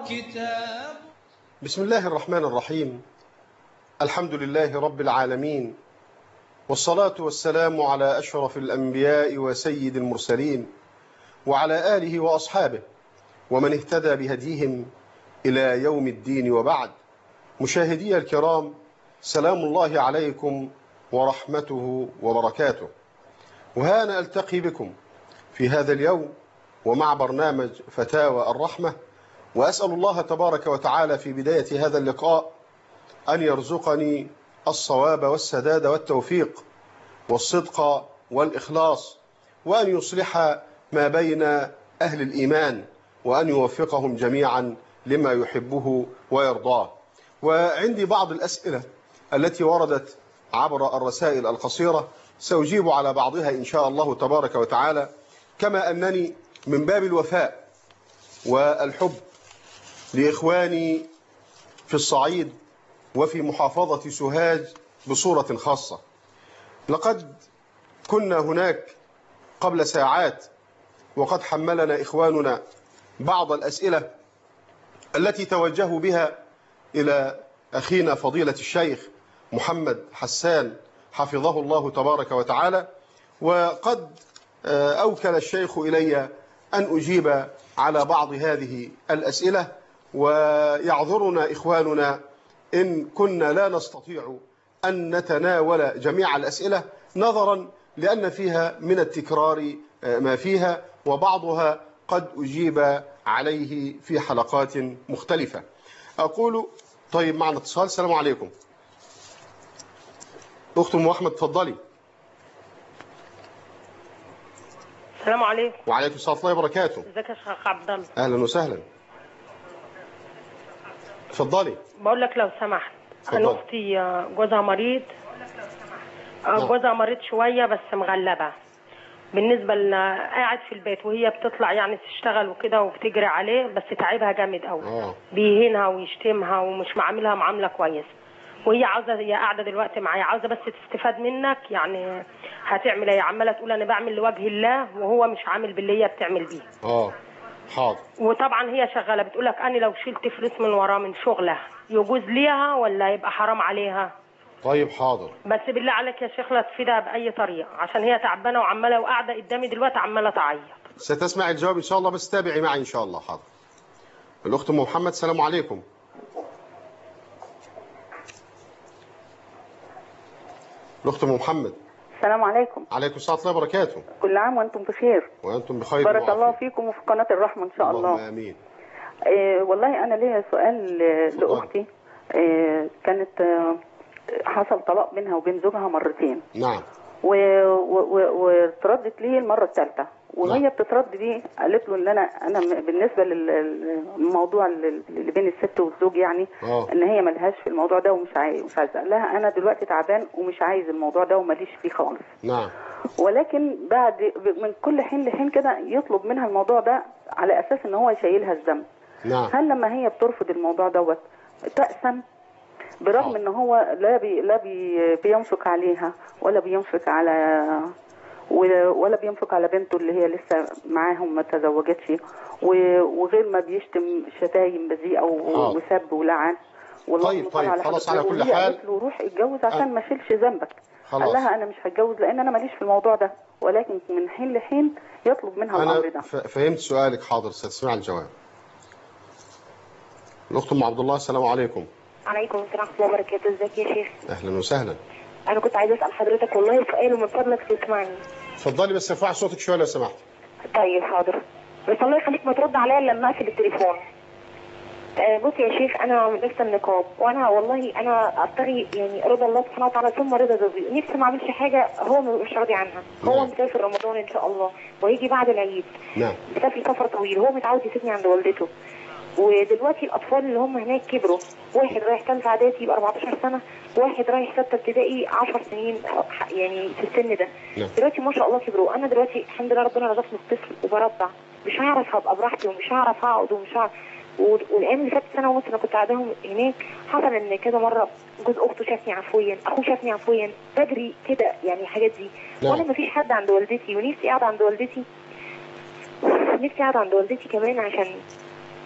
كتاب. بسم الله الرحمن الرحيم. الحمد لله رب العالمين، والصلاة والسلام على أشرف الأنبياء وسيد المرسلين، وعلى آله وأصحابه ومن اهتدى بهديهم إلى يوم الدين. وبعد، مشاهدي الكرام، سلام الله عليكم ورحمته وبركاته. وهنا ألتقي بكم في هذا اليوم ومع برنامج فتاوى الرحمة، وأسأل الله تبارك وتعالى في بداية هذا اللقاء أن يرزقني الصواب والسداد والتوفيق والصدق والإخلاص، وأن يصلح ما بين أهل الإيمان، وأن يوفقهم جميعا لما يحبه ويرضاه. وعندي بعض الأسئلة التي وردت عبر الرسائل القصيرة، سأجيب على بعضها إن شاء الله تبارك وتعالى، كما أنني من باب الوفاء والحب لإخواني في الصعيد وفي محافظة سوهاج بصورة خاصة. لقد كنا هناك قبل ساعات، وقد حملنا إخواننا بعض الأسئلة التي توجهوا بها إلى أخينا فضيلة الشيخ محمد حسان حفظه الله تبارك وتعالى، وقد أوكل الشيخ إلي أن أجيب على بعض هذه الأسئلة، ويعذرنا إخواننا إن كنا لا نستطيع أن نتناول جميع الأسئلة، نظرا لأن فيها من التكرار ما فيها، وبعضها قد أجيب عليه في حلقات مختلفة. أقول طيب، معنا اتصال. السلام عليكم. أخت أم أحمد، تفضلي. السلام عليكم. وعليكم السلام ورحمة الله وبركاته. ازيك يا شيخ عبد الله؟ أهلا وسهلا، تفضلي. بقول لك لو سمحت، انا اختي جوزها مريض. جوزها مريض شويه بس مغلبه بالنسبه قاعد في البيت، وهي بتطلع يعني تشتغل وكده وبتجري عليه، بس تعبها جامد قوي. بيهينها ويشتمها ومش معاملها معامله كويس، وهي عاوزه، هي قاعده دلوقتي معايا، عاوزه بس تستفاد منك. يعني هتعمل ايه؟ عماله تقول انا بعمل لوجه الله، وهو مش عامل باللي هي بتعمل بيه. حاضر. وطبعا هي شغاله، بتقول لك انا لو شلت فلوس من وراه من شغلها يجوز ليها ولا يبقى حرام عليها؟ طيب حاضر. بس بالله عليك يا شيخ لا تفيدها باي طريقه، عشان هي تعبانه وعماله وقاعده قدامي دلوقتي عماله تعيط. ستسمع الجواب ان شاء الله، بس تابعي معي ان شاء الله. حاضر. الاخت ام محمد، السلام عليكم. الاخت ام محمد. السلام عليكم. عليكم السلام ورحمه الله وبركاته. كل عام وانتم بخير. وانتم بخير. بارك الله فيكم وفي قناه الرحمه ان شاء الله. امين. والله انا ليا سؤال لاختي. كانت حصل طلاق بينها وبين زوجها مرتين. نعم. وتردت لي المره الثالثه، وهي بتترد دي قالت له ان انا بالنسبه للموضوع اللي بين الست والزوج، يعني ان هي ملهاش في الموضوع ده ومش عايزه. قال لها انا دلوقتي تعبان ومش عايز الموضوع ده وماليش فيه خالص. نعم. ولكن بعد من كل حين لحين كده يطلب منها الموضوع ده على اساس ان هو يشيلها الذنب. نعم. هل لما هي بترفض الموضوع دوت تأثم، برغم ان هو لا بينفق عليها ولا بينفق على بنته اللي هي لسه معاهم ما تزوجتش، وغير ما بيشتم شتايم بذيئه وسب ولعن. طيب خلاص، على كل حال قالت له روح اتجوز عشان ما اشيلش ذنبك. قال لها انا مش هتجوز لان انا ماليش في الموضوع ده، ولكن من حين لحين يطلب منها الامر ده. فهمت سؤالك. حاضر، ستسمع الجواب. الاخت ام عبد الله، السلام عليكم. عليكم السلام ورحمه الله وبركاته. ازيك يا شيخ؟ اهلا وسهلا. انا كنت عايزه اسال حضرتك والله سؤال، ومن فضلك تسمعني. اتفضلي، بس ارفعي صوتك شويه لو سمحت. طيب حاضر، بس الله يخليك ما ترد عليا لما اقفل التليفون. بص يا شيخ، انا لابسه النقاب، وانا والله انا ابتغي يعني رضا الله سبحانه وتعالى ثم رضا زوجي. نفسي ما اعملش حاجه هو مش راضي عنها. هو مسافر رمضان ان شاء الله وهيجي بعد العيد. نعم. مسافر سفر طويل، هو متعود يسيبني عند والدته. ودلوقتي الاطفال اللي هم هناك كبروا، واحد رايح ثالثه اعدادي يبقى 14 سنه، واحد رايح سته ابتدائي 10 سنين، يعني في السن ده. دلوقتي ما شاء الله كبروا. انا دلوقتي الحمد لله ربنا رزقني الطفل وبرضع، مش هعرف هبقى براحتي ومش هعرف اقعد ومش هعرف. والايام اللي فاتت سنه ونص انا كنت قاعداهم هناك، حصل ان كذا مره جوز اخته شافني عفويا، اخوه شافني عفويا، بدري كده يعني الحاجات دي. وانا ما فيش حد عند والدتي، ونفسي قاعده عند والدتي، نفسي قاعده عند والدتي كمان عشان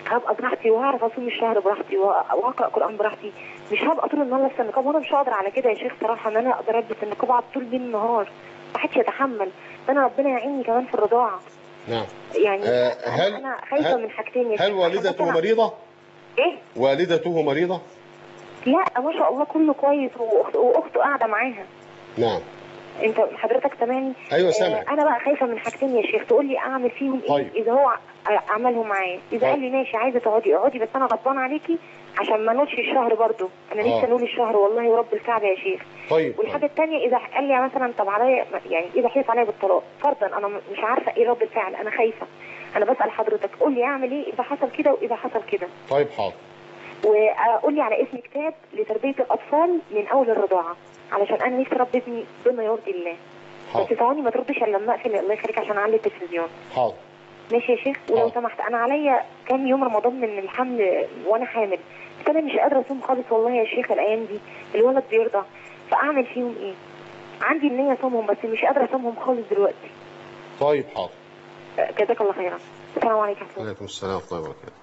هبقى براحتي وهعرف اصوم الشهر براحتي واقرا قران براحتي. مش هبقى طول النهار لابسه النقاب، وانا مش هقدر على كده يا شيخ صراحه، ان انا اقدر البس النقاب على طول بين النهار، ما حدش يتحمل. فانا ربنا يعيني كمان في الرضاعه. نعم. يعني انا خايفه من حاجتين يا شيخ. هل والدته مريضه؟ ايه؟ والدته مريضه؟ لا ما شاء الله كله كويس، واخته قاعده معاها. نعم. انت حضرتك سامعني؟ ايوه سامعك. انا بقى خايفه من حاجتين يا شيخ، تقول لي اعمل فيهم ايه؟ طيب. اذا هو عملهم معايا، اذا قال لي ماشي عايزه تقعدي اقعدي، بس انا غضبانه عليكي عشان ما نقولش الشهر برضو، انا لسه نقول الشهر والله ورب الكعبه يا شيخ. طيب. والحاجه الثانيه اذا قال لي مثلا طب عليا، يعني اذا حلف عليا بالطلاق فرضا، انا مش عارفه ايه رد الفعل، انا خايفه. انا بسال حضرتك قول لي اعمل ايه اذا حصل كده واذا حصل كده. طيب حاضر. وقول لي على اسم كتاب لتربيه الاطفال من اول الرضاعه، علشان انا نفسي اربي ابني بما يرضي الله. بس ثواني ما تردش الا لما اقفل، الله يخليك عشان اعلي التلفزيون. حاضر. ماشي يا شيخ. ولو سمحت انا عليا كام يوم رمضان من الحمل وانا حامل، بس انا مش قادره اصوم خالص والله يا شيخ الايام دي، الولد بيرضع، فاعمل فيهم ايه؟ عندي النيه اصومهم بس مش قادره اصومهم خالص دلوقتي. طيب حاضر. جزاك الله خيرا. السلام عليكم. وعليكم السلام ورحمه الله وبركاته.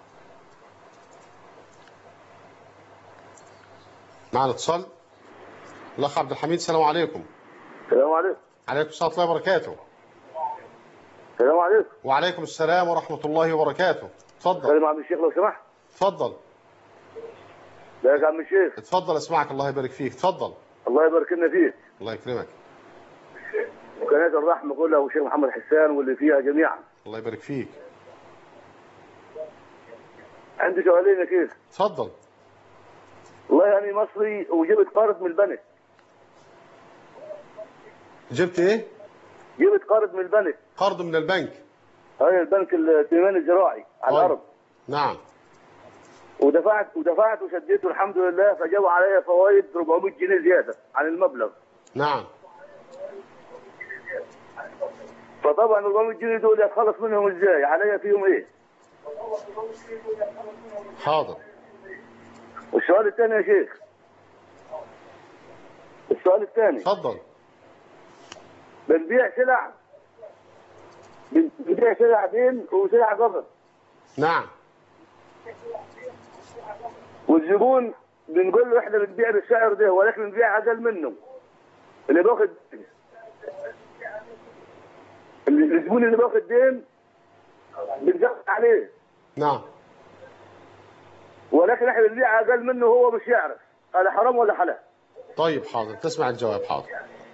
معنا اتصال الاخ عبد الحميد. السلام عليكم. السلام عليكم. عليكم السلام ورحمه الله وبركاته. السلام عليكم. وعليكم السلام ورحمه الله وبركاته. اتفضل. سلام عم الشيخ لو سمحت. اتفضل. ازيك يا عم الشيخ؟ اتفضل اسمعك، الله يبارك فيك، اتفضل. الله يبارك لنا فيك. الله يكرمك. وقناة الرحمة كلها والشيخ محمد حسان واللي فيها جميعا. الله يبارك فيك. عندي سؤالين يا شيخ. اتفضل. والله أنا مصري وجبت قرض من البنك. جبت ايه؟ جبت قرض من البنك. قرض من البنك؟ هاي البنك الائتمان الزراعي على الأرض. نعم. ودفعت وسديته الحمد لله، فجابوا عليا فوائد 400 جنيه زيادة عن المبلغ. نعم. فطبعا 400 جنيه دول اتخلص منهم ازاي؟ عليا فيهم ايه؟ حاضر. والسؤال الثاني يا شيخ. السؤال الثاني. اتفضل. بنبيع سلع دين وسلع قبض. نعم. والزبون بنقول له احنا بنبيع بالسعر ده ولكن بنبيع اقل منه. اللي باخد الزبون اللي باخد دين بنزود عليه. نعم. ولكن احنا بنبيع اقل منه وهو مش يعرف. هذا حرام ولا حلال؟ طيب حاضر، تسمع الجواب. حاضر.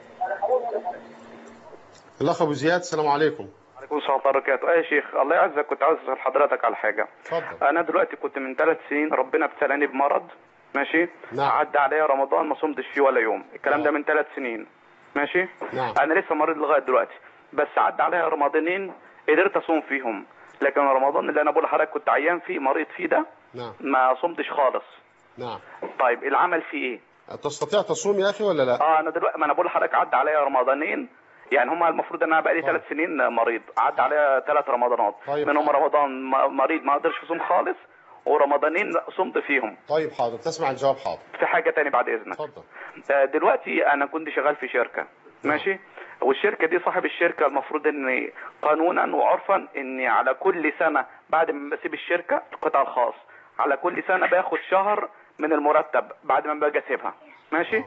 الاخ ابو زياد. السلام عليكم. وعليكم السلام ورحمه الله وبركاته. يا شيخ الله يعزك، كنت عاوز اسال حضرتك على حاجه. اتفضل. انا دلوقتي كنت من 3 سنين ربنا ابتلاني بمرض، ماشي. نعم. عدى عليا رمضان ما صمتش فيه ولا يوم، الكلام ده من 3 سنين، ماشي. نعم. انا لسه مريض لغايه دلوقتي، بس عدى عليا رمضانين قدرت اصوم فيهم، لكن رمضان اللي انا بقول لحضرتك كنت عيان فيه مريض فيه ده نعم. ما صمتش خالص. نعم. طيب العمل فيه ايه؟ تستطيع تصوم يا اخي ولا لا؟ انا دلوقتي ما انا بقول لحضرتك عدى عليا رمضانين، يعني هما المفروض ان انا بقالي 3 سنين مريض، عدى عليا 3 رمضانات. طيب. منهم رمضان مريض ما قدرش اصوم خالص، ورمضانين صمت فيهم. طيب حاضر، تسمع الجواب. حاضر. في حاجه تاني بعد اذنك. اتفضل. دلوقتي انا كنت شغال في شركه، ماشي. والشركه دي صاحب الشركه المفروض ان قانونا وعرفا اني على كل سنه بعد ما بسيب الشركه القطاع الخاص على كل سنه باخد شهر من المرتب بعد ما باجي اسيبها، ماشي.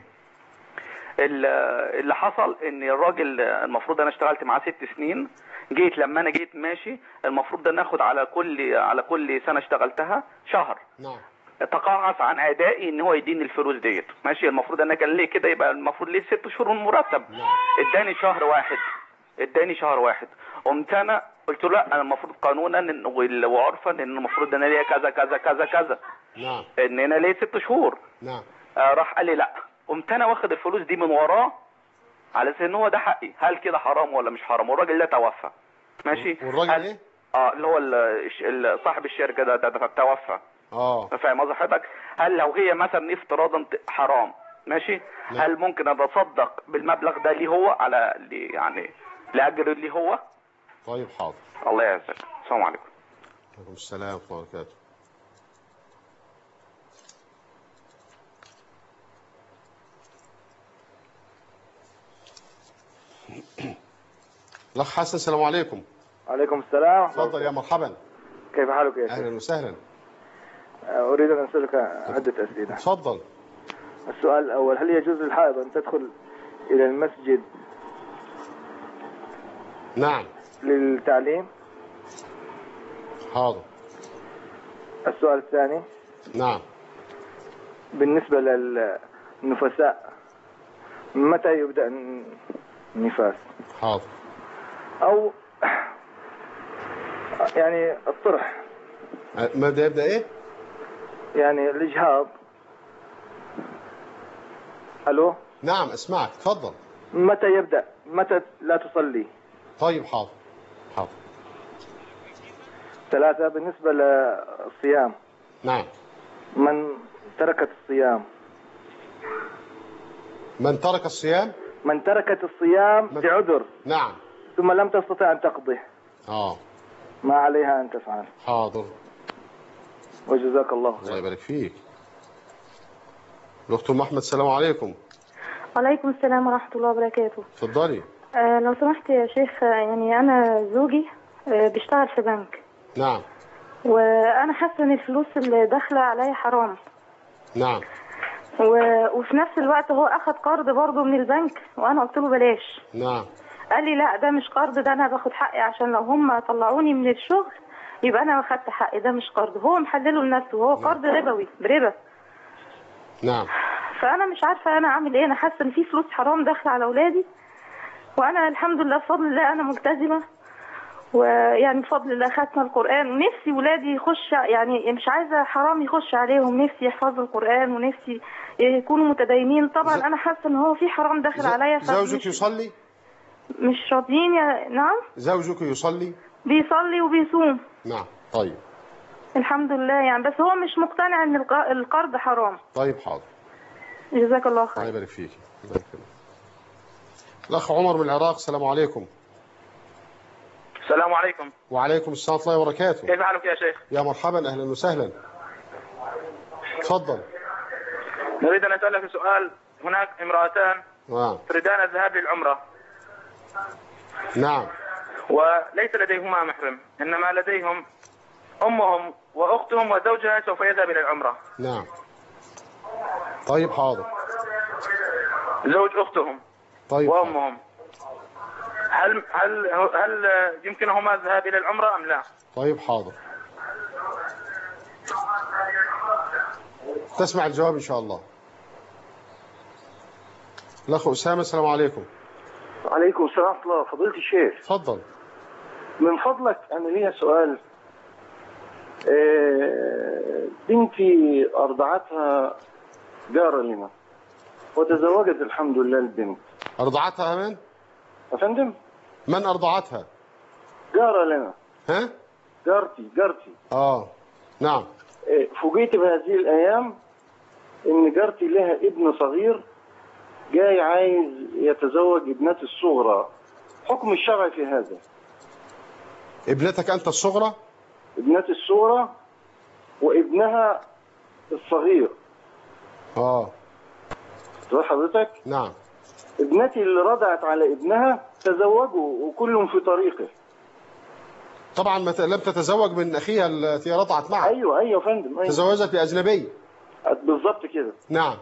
اللي حصل ان الراجل المفروض انا اشتغلت معاه 6 سنين، لما انا جيت ماشي المفروض ان اخد على كل سنه اشتغلتها شهر. نعم. تقاعس عن ادائي ان هو يديني الفلوس ديت، ماشي. المفروض انا كان ليه كده، يبقى المفروض ليه 6 شهور من المرتب. اداني شهر واحد. قمت انا قلت له لا، انا المفروض قانونا وعرفا ان المفروض انا ليا كذا كذا كذا كذا. نعم. ان انا ليه 6 شهور. نعم. راح قال لي لا. قمت انا واخد الفلوس دي من وراه على اساس ان هو ده حقي. هل كده حرام ولا مش حرام؟ والراجل ده توفى، ماشي. والراجل ايه؟ اللي هو صاحب الشركه ده توفى. فاهم قصدي حضرتك؟ هل لو هي مثلا افتراضا حرام، ماشي. لا. هل ممكن اتصدق بالمبلغ ده ليه هو على يعني لاجر ليه هو؟ طيب حاضر. الله يعزك. السلام عليكم. وعليكم السلام ورحمه الله وبركاته. الاخ حسن. السلام عليكم. وعليكم السلام. اتفضل يا مرحبا. كيف حالك يا شيخ؟ أهلا وسهلا. أريد أن أسألك عدة أسئلة. تفضل. السؤال الأول: هل يجوز للحائض أن تدخل إلى المسجد نعم للتعليم؟ حاضر. السؤال الثاني: نعم. بالنسبة للنفساء متى يبدأ النفاس؟ حاضر. أو يعني الطرح. ماذا يبدأ إيه؟ يعني الإجهاض. ألو؟ نعم أسمعك، تفضل. متى يبدأ؟ متى لا تصلي؟ طيب حاضر. حاضر. 3: بالنسبة للصيام. نعم. من تركت الصيام. من ترك الصيام؟ من تركت الصيام بعذر. نعم. ثم لم تستطع أن تقضيه. ما عليها أن تفعل. حاضر. وجزاك الله خير. الله يبارك فيك. الأخت أم أحمد، السلام عليكم. وعليكم السلام ورحمة الله وبركاته. اتفضلي. لو سمحت يا شيخ، يعني أنا زوجي بيشتغل في بنك. نعم. وأنا حاسة إن الفلوس اللي داخلة عليا حرام. نعم. وفي نفس الوقت هو أخد قرض برضه من البنك، وأنا قلت له بلاش. نعم. قال لي لا، ده مش قرض، ده أنا باخد حقي عشان لو هم طلعوني من الشغل يبقى أنا أخدت حقي، ده مش قرض. هو محلله لنفسه، وهو قرض ربوي بربا. نعم. فأنا مش عارفة أنا أعمل إيه. أنا حاسة إن في فلوس حرام داخلة على أولادي، وأنا الحمد لله بفضل الله أنا ملتزمة، ويعني بفضل الله ختمة القرآن، ونفسي ولادي يخش، يعني مش عايزة حرام يخش عليهم، نفسي يحفظوا القرآن ونفسي يكونوا متدينين. طبعا أنا حاسة إن هو في حرام داخل عليا. زوجك يصلي؟ مش راضيين نعم. زوجك يصلي؟ بيصلي وبيصوم. نعم. طيب الحمد لله يعني، بس هو مش مقتنع إن القرض حرام. طيب حاضر. جزاك الله خير. الله يبارك فيك. الأخ عمر من العراق، السلام عليكم. السلام عليكم. وعليكم السلام ورحمة الله وبركاته. كيف حالك يا شيخ؟ يا مرحبا، أهلا وسهلا. تفضل. نريد أن أسألك سؤال. هناك امرأتان تريدان الذهاب للعمرة. نعم. وليس لديهما محرم، إنما لديهم أمهم وأختهم وزوجها سوف يذهب إلى العمرة. نعم. طيب حاضر. زوج أختهم. طيب. وأمهم. هل يمكنهما الذهاب إلى العمرة أم لا؟ طيب حاضر. تسمع الجواب إن شاء الله. الأخ أسامة، السلام عليكم. وعليكم السلام ورحمة الله. فضيلة الشيخ، تفضل. من فضلك أنا لي سؤال. بنتي أرضعتها جارة لنا وتزوجت الحمد لله البنت. أرضعتها من؟ يا فندم؟ من أرضعتها؟ جارة لنا. ها؟ جارتي. نعم. فوجئت بهذه الأيام إن جارتي لها ابن صغير جاي عايز يتزوج ابنتي الصغرى. حكم الشرع في هذا؟ ابنتك أنت الصغرى؟ ابنتي الصغرى وابنها الصغير. تقول حضرتك؟ نعم. ابنتي اللي رضعت على ابنها تزوجوا وكلهم في طريقه. طبعا لم تتزوج من أخيها التي رضعت معها. أيوة يا فندم. أيوة. تزوجت بأجنبي. بالضبط كده. نعم.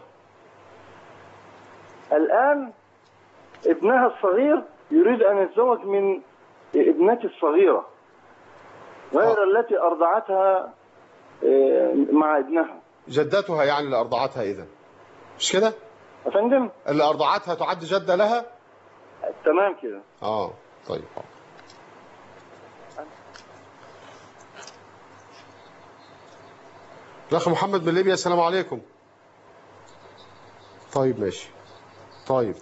الآن ابنها الصغير يريد أن يتزوج من ابنتي الصغيرة غير التي أرضعتها مع ابنها. جدتها يعني اللي أرضعتها إذن، مش كده؟ يا فندم؟ اللي أرضعتها تعد جدة لها؟ تمام كده. طيب. الأخ محمد من ليبيا، السلام عليكم. طيب ماشي. طيب.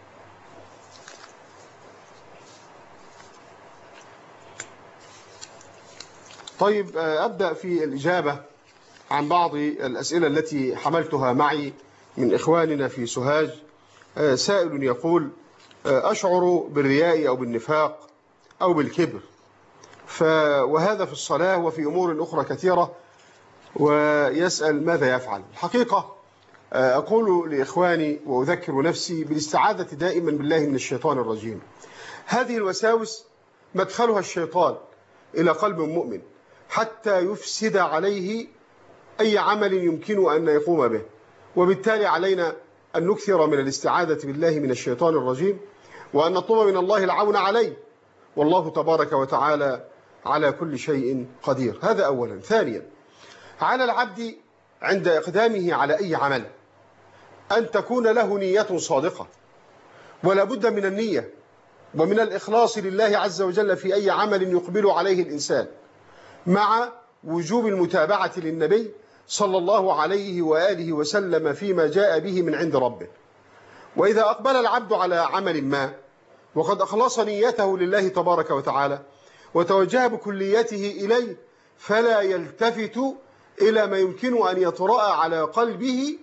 أبدأ في الإجابة عن بعض الأسئلة التي حملتها معي من إخواننا في سوهاج. سائل يقول: أشعر بالرياء أو بالنفاق أو بالكبر، وهذا في الصلاة وفي أمور أخرى كثيرة، ويسأل ماذا يفعل. الحقيقة أقول لإخواني وأذكر نفسي بالاستعاذة دائما بالله من الشيطان الرجيم. هذه الوساوس مدخلها الشيطان إلى قلب مؤمن، حتى يفسد عليه أي عمل يمكن أن يقوم به. وبالتالي علينا أن نكثر من الاستعاذة بالله من الشيطان الرجيم، وأن نطلب من الله العون عليه، والله تبارك وتعالى على كل شيء قدير. هذا أولا. ثانيا، على العبد عند إقدامه على أي عمل أن تكون له نية صادقة، ولا بد من النية ومن الإخلاص لله عز وجل في أي عمل يقبل عليه الإنسان، مع وجوب المتابعة للنبي صلى الله عليه وآله وسلم فيما جاء به من عند ربه. وإذا أقبل العبد على عمل ما وقد أخلص نيته لله تبارك وتعالى وتوجه بكليته إليه، فلا يلتفت إلى ما يمكن أن يطرأ على قلبه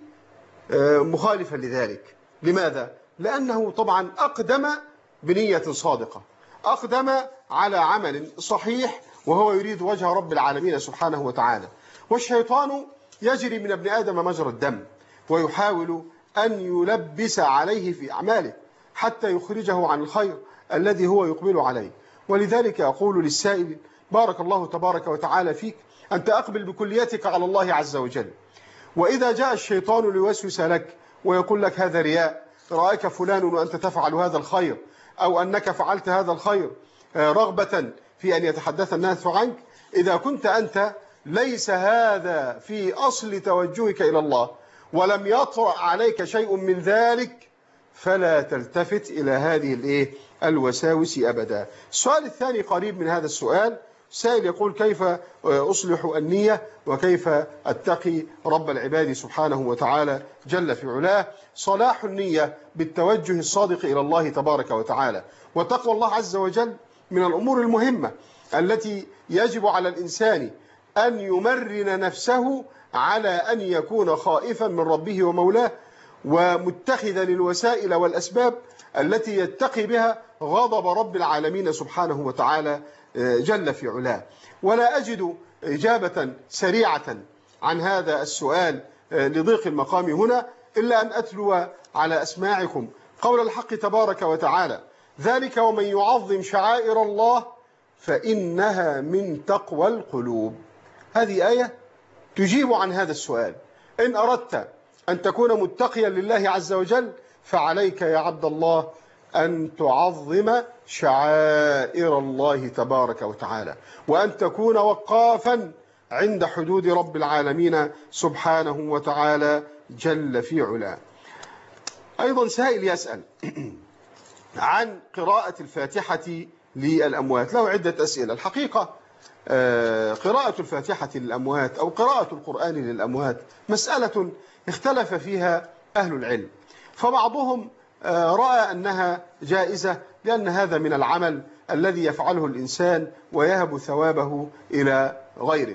مخالفا لذلك. لماذا؟ لأنه طبعا أقدم بنية صادقة، أقدم على عمل صحيح وهو يريد وجه رب العالمين سبحانه وتعالى. والشيطان يجري من ابن آدم مجرى الدم، ويحاول أن يلبس عليه في أعماله حتى يخرجه عن الخير الذي هو يقبل عليه. ولذلك أقول للسائل بارك الله تبارك وتعالى فيك أنت أقبل بكليتك على الله عز وجل. وإذا جاء الشيطان ليوسوس لك ويقول لك هذا رياء، رأيك فلان وأنت تفعل هذا الخير، أو أنك فعلت هذا الخير رغبة في أن يتحدث الناس عنك، إذا كنت أنت ليس هذا في أصل توجهك إلى الله ولم يطرأ عليك شيء من ذلك، فلا تلتفت إلى هذه الوساوس أبدا. السؤال الثاني قريب من هذا السؤال. سائل يقول كيف أصلح النية وكيف أتقي رب العباد سبحانه وتعالى جل في علاه؟ صلاح النية بالتوجه الصادق إلى الله تبارك وتعالى، وتقوى الله عز وجل من الأمور المهمة التي يجب على الإنسان أن يمرن نفسه على أن يكون خائفا من ربه ومولاه، ومتخذا الوسائل والأسباب التي يتقي بها غضب رب العالمين سبحانه وتعالى جل في علاه. ولا أجد إجابة سريعة عن هذا السؤال لضيق المقام هنا، إلا أن أتلو على أسماعكم قول الحق تبارك وتعالى: ذلك ومن يعظم شعائر الله فإنها من تقوى القلوب. هذه آية تجيب عن هذا السؤال. إن أردت أن تكون متقيا لله عز وجل فعليك يا عبد الله أن تعظم شعائر الله تبارك وتعالى، وأن تكون وقافا عند حدود رب العالمين سبحانه وتعالى جل في علاه. أيضا سائل يسأل عن قراءة الفاتحة للأموات، له عدة أسئلة. الحقيقة قراءة الفاتحة للأموات أو قراءة القرآن للأموات مسألة اختلف فيها أهل العلم، فبعضهم رأى أنها جائزة لأن هذا من العمل الذي يفعله الإنسان ويهب ثوابه إلى غيره،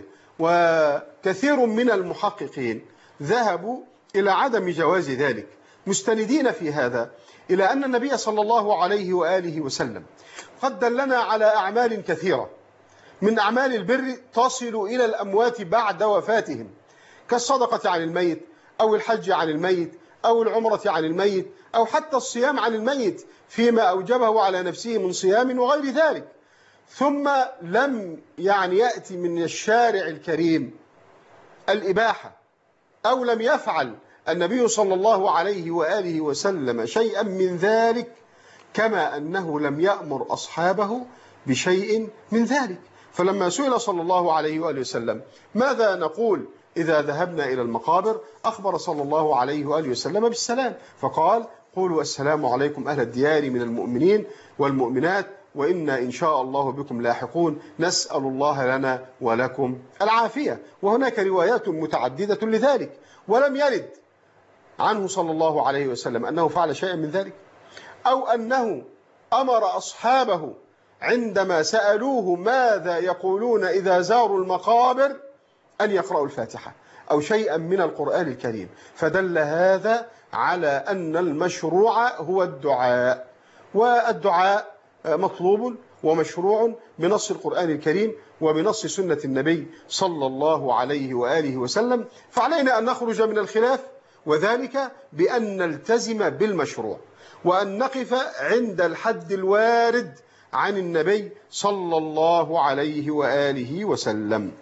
وكثير من المحققين ذهبوا إلى عدم جواز ذلك، مستندين في هذا إلى أن النبي صلى الله عليه وآله وسلم قد دلنا على أعمال كثيرة من أعمال البر تصل إلى الأموات بعد وفاتهم، كالصدقة عن الميت أو الحج عن الميت أو العمرة عن الميت أو حتى الصيام عن الميت فيما أوجبه على نفسه من صيام وغير ذلك. ثم لم يأتي من الشارع الكريم الإباحة، أو لم يفعل النبي صلى الله عليه وآله وسلم شيئا من ذلك، كما أنه لم يأمر أصحابه بشيء من ذلك. فلما سئل صلى الله عليه وآله وسلم ماذا نقول إذا ذهبنا إلى المقابر، أخبر صلى الله عليه وآله وسلم بالسلام، فقال: قولوا السلام عليكم أهل الديار من المؤمنين والمؤمنات وإنا إن شاء الله بكم لاحقون، نسأل الله لنا ولكم العافية. وهناك روايات متعددة لذلك، ولم يرد عنه صلى الله عليه وسلم أنه فعل شيئا من ذلك، أو أنه أمر أصحابه عندما سألوه ماذا يقولون إذا زاروا المقابر أن يقرأوا الفاتحة أو شيئا من القرآن الكريم. فدل هذا على أن المشروع هو الدعاء، والدعاء مطلوب ومشروع بنص القرآن الكريم وبنص سنة النبي صلى الله عليه وآله وسلم. فعلينا أن نخرج من الخلاف، وذلك بأن نلتزم بالمشروع وأن نقف عند الحد الوارد عن النبي صلى الله عليه وآله وسلم.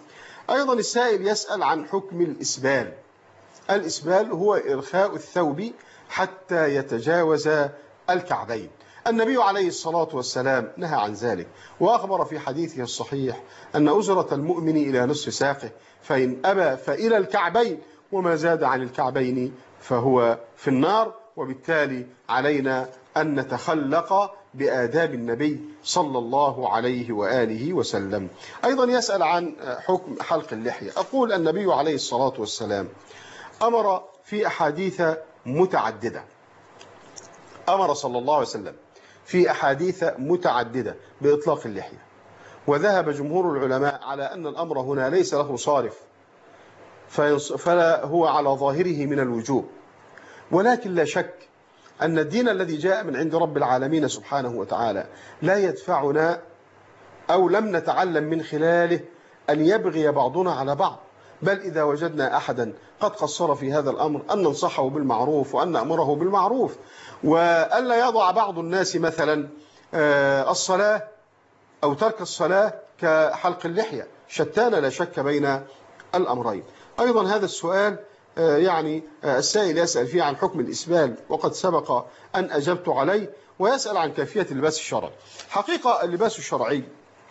أيضا السائل يسأل عن حكم الإسبال. الإسبال هو إرخاء الثوب حتى يتجاوز الكعبين. النبي عليه الصلاة والسلام نهى عن ذلك، وأخبر في حديثه الصحيح أن أزرة المؤمن إلى نصف ساقه، فإن أبى فإلى الكعبين، وما زاد عن الكعبين فهو في النار. وبالتالي علينا أن نتخلق بآداب النبي صلى الله عليه وآله وسلم. أيضا يسأل عن حكم حلق اللحية. أقول النبي عليه الصلاة والسلام أمر في أحاديث متعددة، أمر صلى الله عليه وسلم في أحاديث متعددة بإطلاق اللحية، وذهب جمهور العلماء على أن الأمر هنا ليس له صارف، فلا هو على ظاهره من الوجوب. ولكن لا شك أن الدين الذي جاء من عند رب العالمين سبحانه وتعالى لا يدفعنا أو لم نتعلم من خلاله أن يبغي بعضنا على بعض، بل إذا وجدنا أحدا قد قصر في هذا الأمر أن ننصحه بالمعروف وأن نأمره بالمعروف، وألا يضع بعض الناس مثلا الصلاة أو ترك الصلاة كحلق اللحية. شتان لا شك بين الأمرين. أيضا هذا السؤال يعني السائل يسأل فيه عن حكم الإسبال، وقد سبق أن أجبت عليه، ويسأل عن كيفية اللباس الشرعي. حقيقة اللباس الشرعي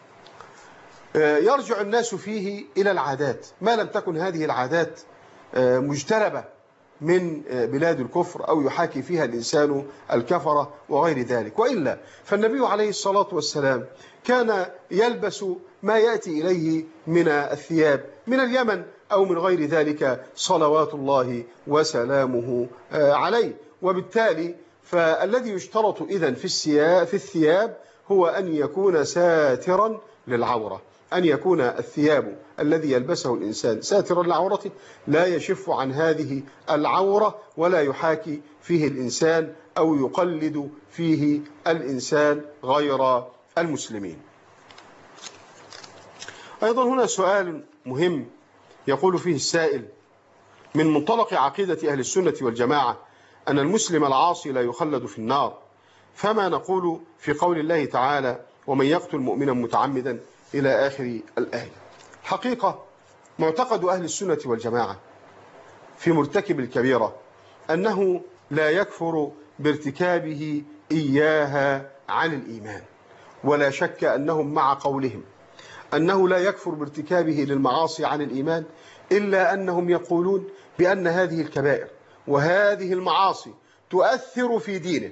يرجع الناس فيه إلى العادات، ما لم تكن هذه العادات مجتلبة من بلاد الكفر أو يحاكي فيها الإنسان الكفرة وغير ذلك، وإلا فالنبي عليه الصلاة والسلام كان يلبس ما يأتي إليه من الثياب من اليمن أو من غير ذلك صلوات الله وسلامه عليه. وبالتالي فالذي يشترط إذن في الثياب هو أن يكون ساترا للعورة، أن يكون الثياب الذي يلبسه الإنسان ساترا لعورته، لا يشف عن هذه العورة ولا يحاكي فيه الإنسان أو يقلد فيه الإنسان غير المسلمين. أيضا هنا سؤال مهم يقول فيه السائل: من منطلق عقيدة أهل السنة والجماعة أن المسلم العاصي لا يخلد في النار، فما نقول في قول الله تعالى: ومن يقتل مؤمنا متعمدا إلى آخر الآية؟ حقيقة معتقد أهل السنة والجماعة في مرتكب الكبيرة أنه لا يكفر بارتكابه إياها عن الإيمان، ولا شك أنهم مع قولهم أنه لا يكفر بارتكابه للمعاصي عن الإيمان، إلا أنهم يقولون بأن هذه الكبائر وهذه المعاصي تؤثر في دينه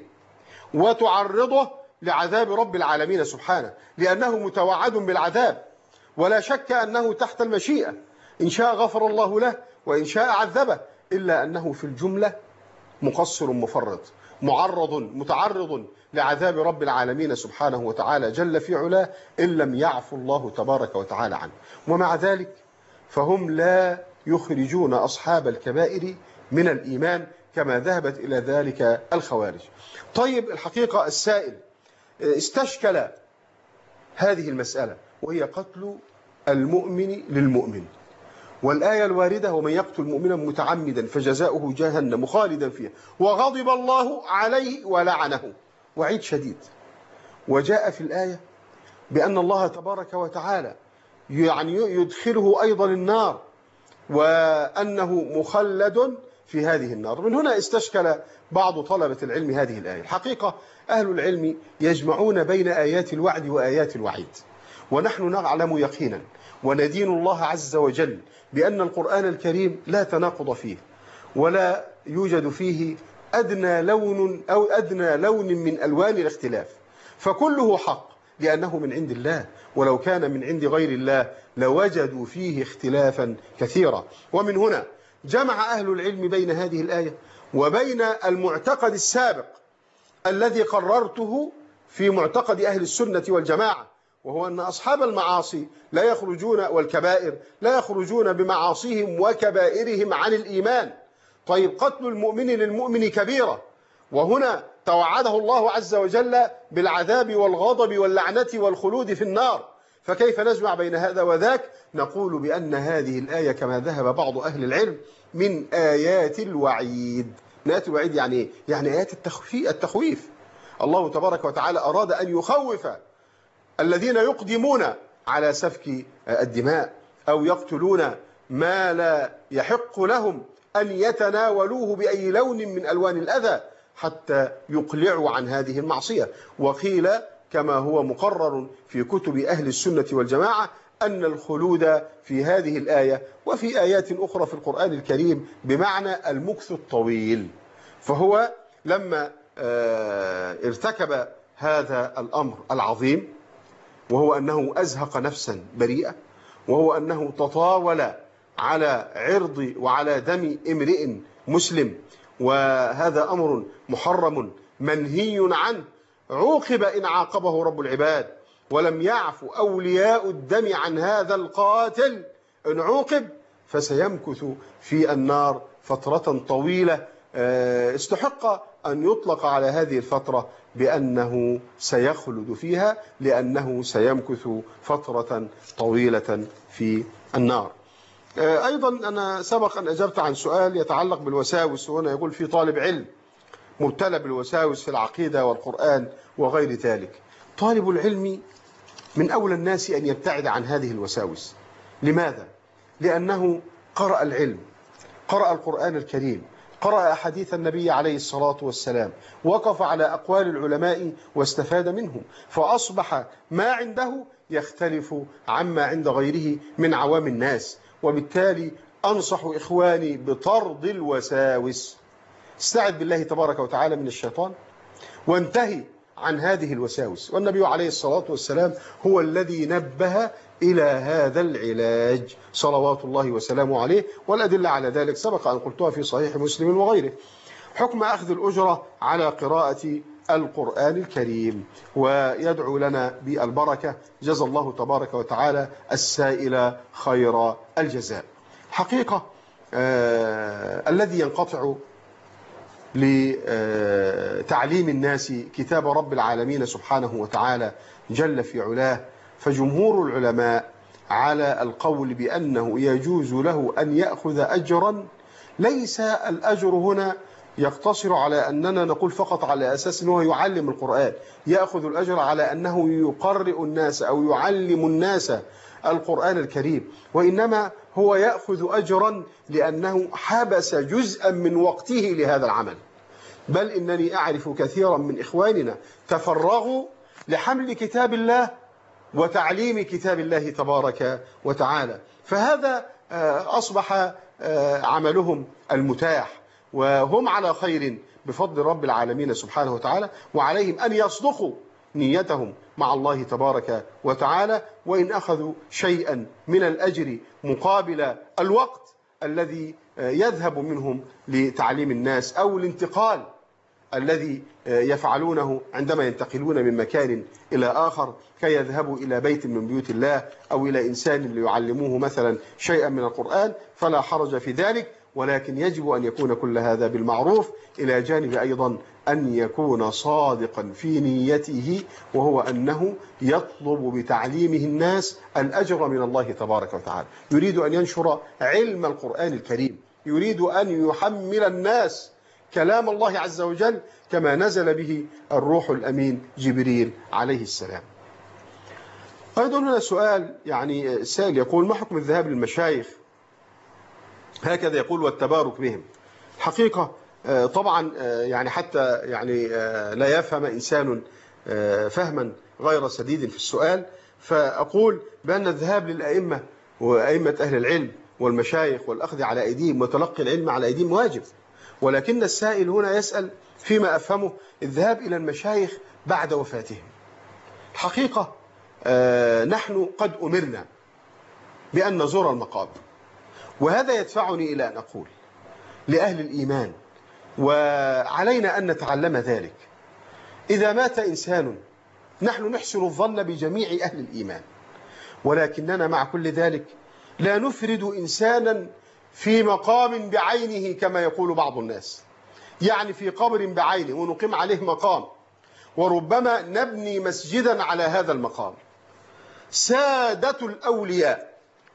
وتعرضه لعذاب رب العالمين سبحانه، لأنه متوعد بالعذاب، ولا شك أنه تحت المشيئة، إن شاء غفر الله له وإن شاء عذبه، إلا أنه في الجملة مقصر مفرط متعرض لعذاب رب العالمين سبحانه وتعالى جل في علاه إن لم يعفو الله تبارك وتعالى عنه. ومع ذلك فهم لا يخرجون أصحاب الكبائر من الإيمان كما ذهبت إلى ذلك الخوارج. طيب، الحقيقة السائل استشكل هذه المسألة، وهي قتل المؤمن للمؤمن، والآية الواردة: ومن يقتل مؤمنا متعمدا فجزاؤه جهنم خالدا فيها وغضب الله عليه ولعنه، وعيد شديد. وجاء في الآية بأن الله تبارك وتعالى يعني يدخله أيضا النار، وأنه مخلد في هذه النار. من هنا استشكل بعض طلبة العلم هذه الآية. الحقيقة أهل العلم يجمعون بين آيات الوعد وآيات الوعيد، ونحن نعلم يقينا وندين الله عز وجل بأن القرآن الكريم لا تناقض فيه، ولا يوجد فيه أدنى لون من ألوان الاختلاف، فكله حق لأنه من عند الله، ولو كان من عند غير الله لوجدوا فيه اختلافا كثيرا. ومن هنا جمع أهل العلم بين هذه الآية وبين المعتقد السابق الذي قررته في معتقد أهل السنة والجماعة، وهو أن أصحاب المعاصي لا يخرجون والكبائر لا يخرجون بمعاصيهم وكبائرهم عن الإيمان. طيب، قتل المؤمن للمؤمن كبيرة، وهنا توعده الله عز وجل بالعذاب والغضب واللعنة والخلود في النار، فكيف نجمع بين هذا وذاك؟ نقول بأن هذه الآية كما ذهب بعض أهل العلم من آيات الوعيد. من آيات الوعيد يعني إيه؟ يعني آيات التخويف. الله تبارك وتعالى أراد أن يخوف الذين يقدمون على سفك الدماء أو يقتلون ما لا يحق لهم أن يتناولوه بأي لون من ألوان الأذى حتى يقلعوا عن هذه المعصية. وقيل كما هو مقرر في كتب أهل السنة والجماعة أن الخلود في هذه الآية وفي آيات أخرى في القرآن الكريم بمعنى المكث الطويل. فهو لما ارتكب هذا الأمر العظيم، وهو أنه أزهق نفسا بريئة، وهو أنه تطاول على عرض وعلى دم امرئ مسلم، وهذا أمر محرم منهي عنه، عوقب إن عاقبه رب العباد، ولم يعفو أولياء الدم عن هذا القاتل إن عوقب فسيمكث في النار فترة طويلة، استحق أن يطلق على هذه الفترة بأنه سيخلد فيها، لأنه سيمكث فترة طويلة في النار. أيضا أنا سبق أن أجبت عن سؤال يتعلق بالوساوس، وهنا يقول في طالب علم مبتلى بالوساوس في العقيدة والقرآن وغير ذلك. طالب العلم من أولى الناس أن يبتعد عن هذه الوساوس. لماذا؟ لأنه قرأ العلم، قرأ القرآن الكريم، قرأ أحاديث النبي عليه الصلاة والسلام، وقف على أقوال العلماء واستفاد منهم، فأصبح ما عنده يختلف عما عند غيره من عوام الناس. وبالتالي أنصح إخواني بطرد الوساوس. استعذ بالله تبارك وتعالى من الشيطان وانتهي عن هذه الوساوس. والنبي عليه الصلاة والسلام هو الذي نبه إلى هذا العلاج صلوات الله وسلامه عليه، والأدلة على ذلك سبق أن قلتها في صحيح مسلم وغيره. حكم أخذ الأجرة على قراءة القرآن الكريم، ويدعو لنا بالبركة جزا الله تبارك وتعالى السائل خير الجزاء. حقيقة الذي ينقطع لتعليم الناس كتاب رب العالمين سبحانه وتعالى جل في علاه، فجمهور العلماء على القول بأنه يجوز له أن يأخذ أجرا. ليس الأجر هنا يقتصر على أننا نقول فقط على أساس أنه يعلم القرآن، يأخذ الأجر على أنه يقرئ الناس أو يعلم الناس القرآن الكريم، وإنما هو يأخذ أجرا لأنه حبس جزءا من وقته لهذا العمل. بل إنني أعرف كثيرا من إخواننا تفرغوا لحمل كتاب الله وتعليم كتاب الله تبارك وتعالى، فهذا أصبح عملهم المتاح، وهم على خير بفضل رب العالمين سبحانه وتعالى، وعليهم أن يصدقوا نيتهم مع الله تبارك وتعالى، وإن أخذوا شيئا من الأجر مقابل الوقت الذي يذهب منهم لتعليم الناس أو الانتقال الذي يفعلونه عندما ينتقلون من مكان إلى آخر كي يذهبوا إلى بيت من بيوت الله أو إلى إنسان ليعلموه مثلا شيئا من القرآن، فلا حرج في ذلك، ولكن يجب أن يكون كل هذا بالمعروف، إلى جانب أيضا أن يكون صادقا في نيته، وهو أنه يطلب بتعليمه الناس الأجر من الله تبارك وتعالى، يريد أن ينشر علم القرآن الكريم، يريد أن يحمل الناس كلام الله عز وجل كما نزل به الروح الأمين جبريل عليه السلام. أيضا هنا سؤال، يعني السائل يقول: ما حكم الذهاب للمشايخ هكذا يقول والتبارك بهم؟ حقيقة طبعا يعني حتى يعني لا يفهم إنسان فهما غير سديد في السؤال، فأقول بأن الذهاب للأئمة وأئمة أهل العلم والمشايخ والأخذ على أيديهم وتلقي العلم على أيديهم واجب، ولكن السائل هنا يسأل فيما أفهمه الذهاب إلى المشايخ بعد وفاتهم. حقيقة نحن قد أمرنا بأن نزور المقابر، وهذا يدفعني إلى أن أقول لأهل الإيمان وعلينا أن نتعلم ذلك: إذا مات إنسان نحن نحسن الظن بجميع أهل الإيمان، ولكننا مع كل ذلك لا نفرد إنسانا في مقام بعينه كما يقول بعض الناس، يعني في قبر بعينه ونقيم عليه مقام، وربما نبني مسجدا على هذا المقام. سادة الأولياء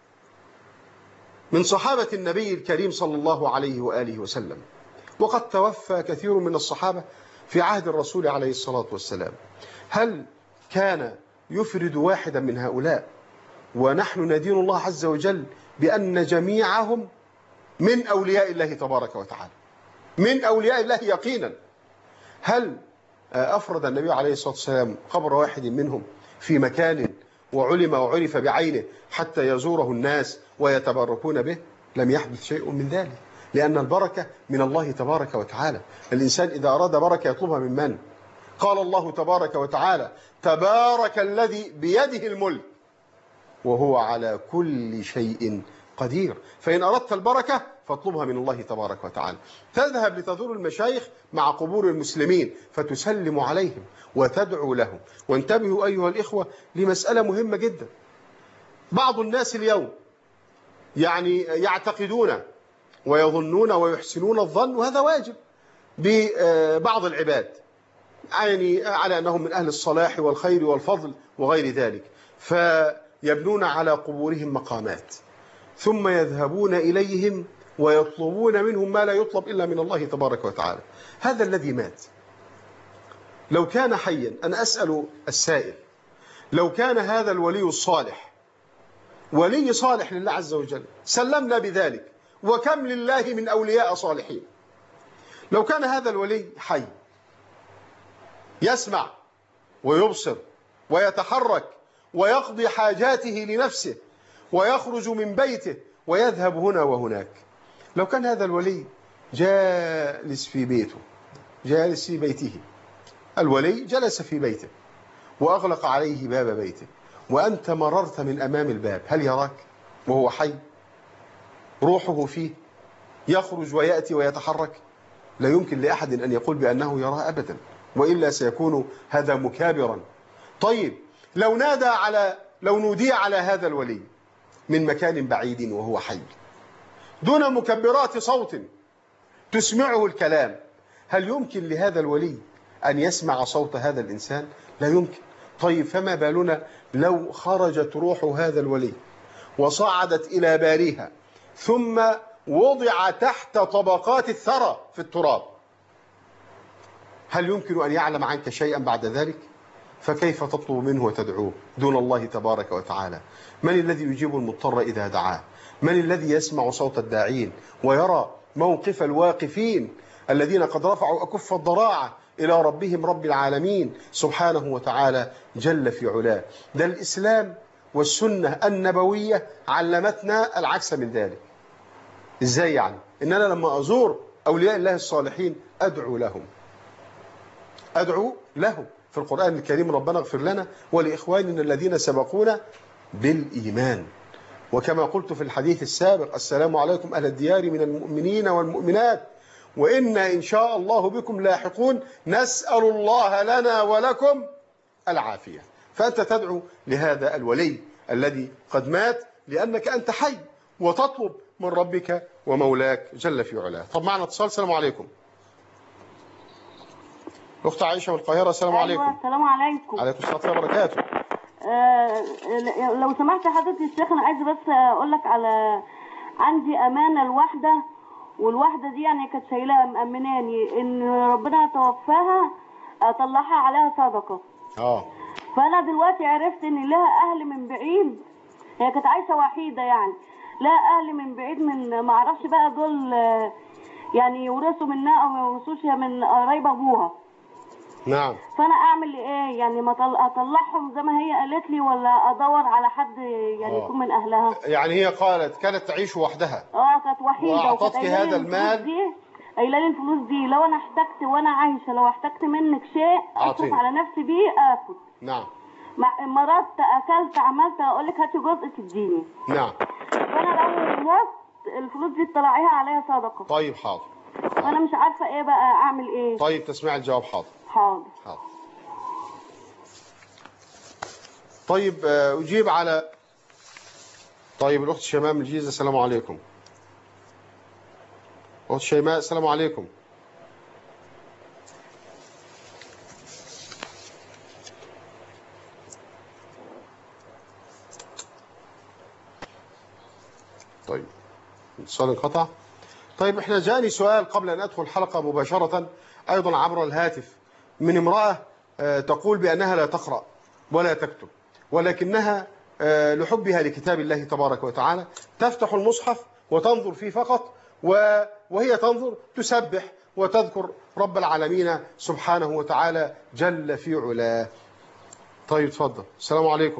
من صحابة النبي الكريم صلى الله عليه وآله وسلم، وقد توفى كثير من الصحابة في عهد الرسول عليه الصلاة والسلام، هل كان يفرد واحدا من هؤلاء ونحن ندين الله عز وجل بأن جميعهم من أولياء الله تبارك وتعالى، من أولياء الله يقينا. هل أفرد النبي عليه الصلاة والسلام قبر واحد منهم في مكان وعلم وعرف بعينه حتى يزوره الناس ويتبركون به؟ لم يحدث شيء من ذلك، لأن البركة من الله تبارك وتعالى. الإنسان إذا أراد بركة يطلبها من من؟ قال الله تبارك وتعالى: تبارك الذي بيده الملك وهو على كل شيء قدير. فإن أردت البركة فاطلبها من الله تبارك وتعالى. تذهب لتزور المشايخ مع قبور المسلمين فتسلم عليهم وتدعو لهم. وانتبهوا أيها الإخوة لمسألة مهمة جدا. بعض الناس اليوم يعني يعتقدون ويظنون ويحسنون الظن، وهذا واجب ببعض العباد، يعني على أنهم من أهل الصلاح والخير والفضل وغير ذلك، فيبنون على قبورهم مقامات ثم يذهبون إليهم ويطلبون منهم ما لا يطلب إلا من الله تبارك وتعالى. هذا الذي مات لو كان حيا، أنا أسأل السائل، لو كان هذا الولي الصالح ولي صالح لله عز وجل سلمنا بذلك، وكم لله من أولياء صالحين، لو كان هذا الولي حي يسمع ويبصر ويتحرك ويقضي حاجاته لنفسه ويخرج من بيته ويذهب هنا وهناك، لو كان هذا الولي جالس في بيته، جالس في بيته، الولي جلس في بيته وأغلق عليه باب بيته، وأنت مررت من أمام الباب، هل يراك وهو حي؟ روحه فيه يخرج ويأتي ويتحرك؟ لا يمكن لأحد أن يقول بأنه يراه أبدا، وإلا سيكون هذا مكابرا. طيب لو نودي على هذا الولي من مكان بعيد وهو حي دون مكبرات صوت تسمعه الكلام، هل يمكن لهذا الولي أن يسمع صوت هذا الإنسان؟ لا يمكن. طيب فما بالنا لو خرجت روح هذا الولي وصعدت إلى باريها ثم وضع تحت طبقات الثرى في التراب، هل يمكن أن يعلم عنك شيئا بعد ذلك؟ فكيف تطلب منه وتدعوه دون الله تبارك وتعالى؟ من الذي يجيب المضطر إذا دعاه؟ من الذي يسمع صوت الداعين ويرى موقف الواقفين الذين قد رفعوا أكف الضراعة إلى ربهم رب العالمين سبحانه وتعالى جل في علاه؟ ده الإسلام والسنة النبوية علمتنا العكس من ذلك. إزاي يعني؟ إن أنا لما أزور أولياء الله الصالحين أدعو لهم في القرآن الكريم: ربنا اغفر لنا ولإخواننا الذين سبقونا بالإيمان. وكما قلت في الحديث السابق: السلام عليكم أهل الديار من المؤمنين والمؤمنات وإنا إن شاء الله بكم لاحقون، نسأل الله لنا ولكم العافية. فأنت تدعو لهذا الولي الذي قد مات لأنك أنت حي وتطلب من ربك ومولاك جل في علاه. طب معنا اتصال. السلام عليكم. أخت عائشة من القاهرة. السلام عليكم. أيوة السلام عليكم. عليكم السلام ورحمة الله وبركاته. لو سمحت حضرتك الشيخ، أنا عايزة بس أقول لك على عندي أمانة الواحدة، والواحدة دي يعني كانت شايلها مأمناني إن ربنا توفاها أطلعها عليها صدقة. فأنا دلوقتي عرفت إن لها أهل من بعيد، هي كانت عايشة وحيدة يعني، لها أهل من بعيد، من معرفش بقى دول يعني يورثوا منها أو ما يورثوش من قرايب أبوها. نعم. فأنا أعمل إيه يعني؟ ما أطلعهم زي ما هي قالت لي، ولا أدور على حد يعني يكون من أهلها؟ يعني هي قالت كانت تعيش وحدها. كانت وحيدة، وأعطتك هذا المال. قايله لي الفلوس دي لو أنا احتجت وأنا عايشة، لو احتجت منك شيء أصرف على نفسي بيه آخد. نعم. مرضت أكلت عملت أقول لك هاتي جزء تديني. نعم. فأنا لو مت الفلوس دي تطلعيها عليها صدقة. طيب حاضر. أنا مش عارفة إيه بقى أعمل إيه. طيب تسمع الجواب. حاضر. طيب أجيب على. طيب الأخت شيماء من الجيزة. السلام عليكم. أخت شيماء السلام عليكم. طيب الاتصال انقطع. طيب احنا جاني سؤال قبل أن أدخل الحلقة مباشرة أيضا عبر الهاتف من امرأة تقول بأنها لا تقرأ ولا تكتب، ولكنها لحبها لكتاب الله تبارك وتعالى تفتح المصحف وتنظر فيه فقط، وهي تنظر تسبح وتذكر رب العالمين سبحانه وتعالى جل في علاه. طيب اتفضل. السلام عليكم.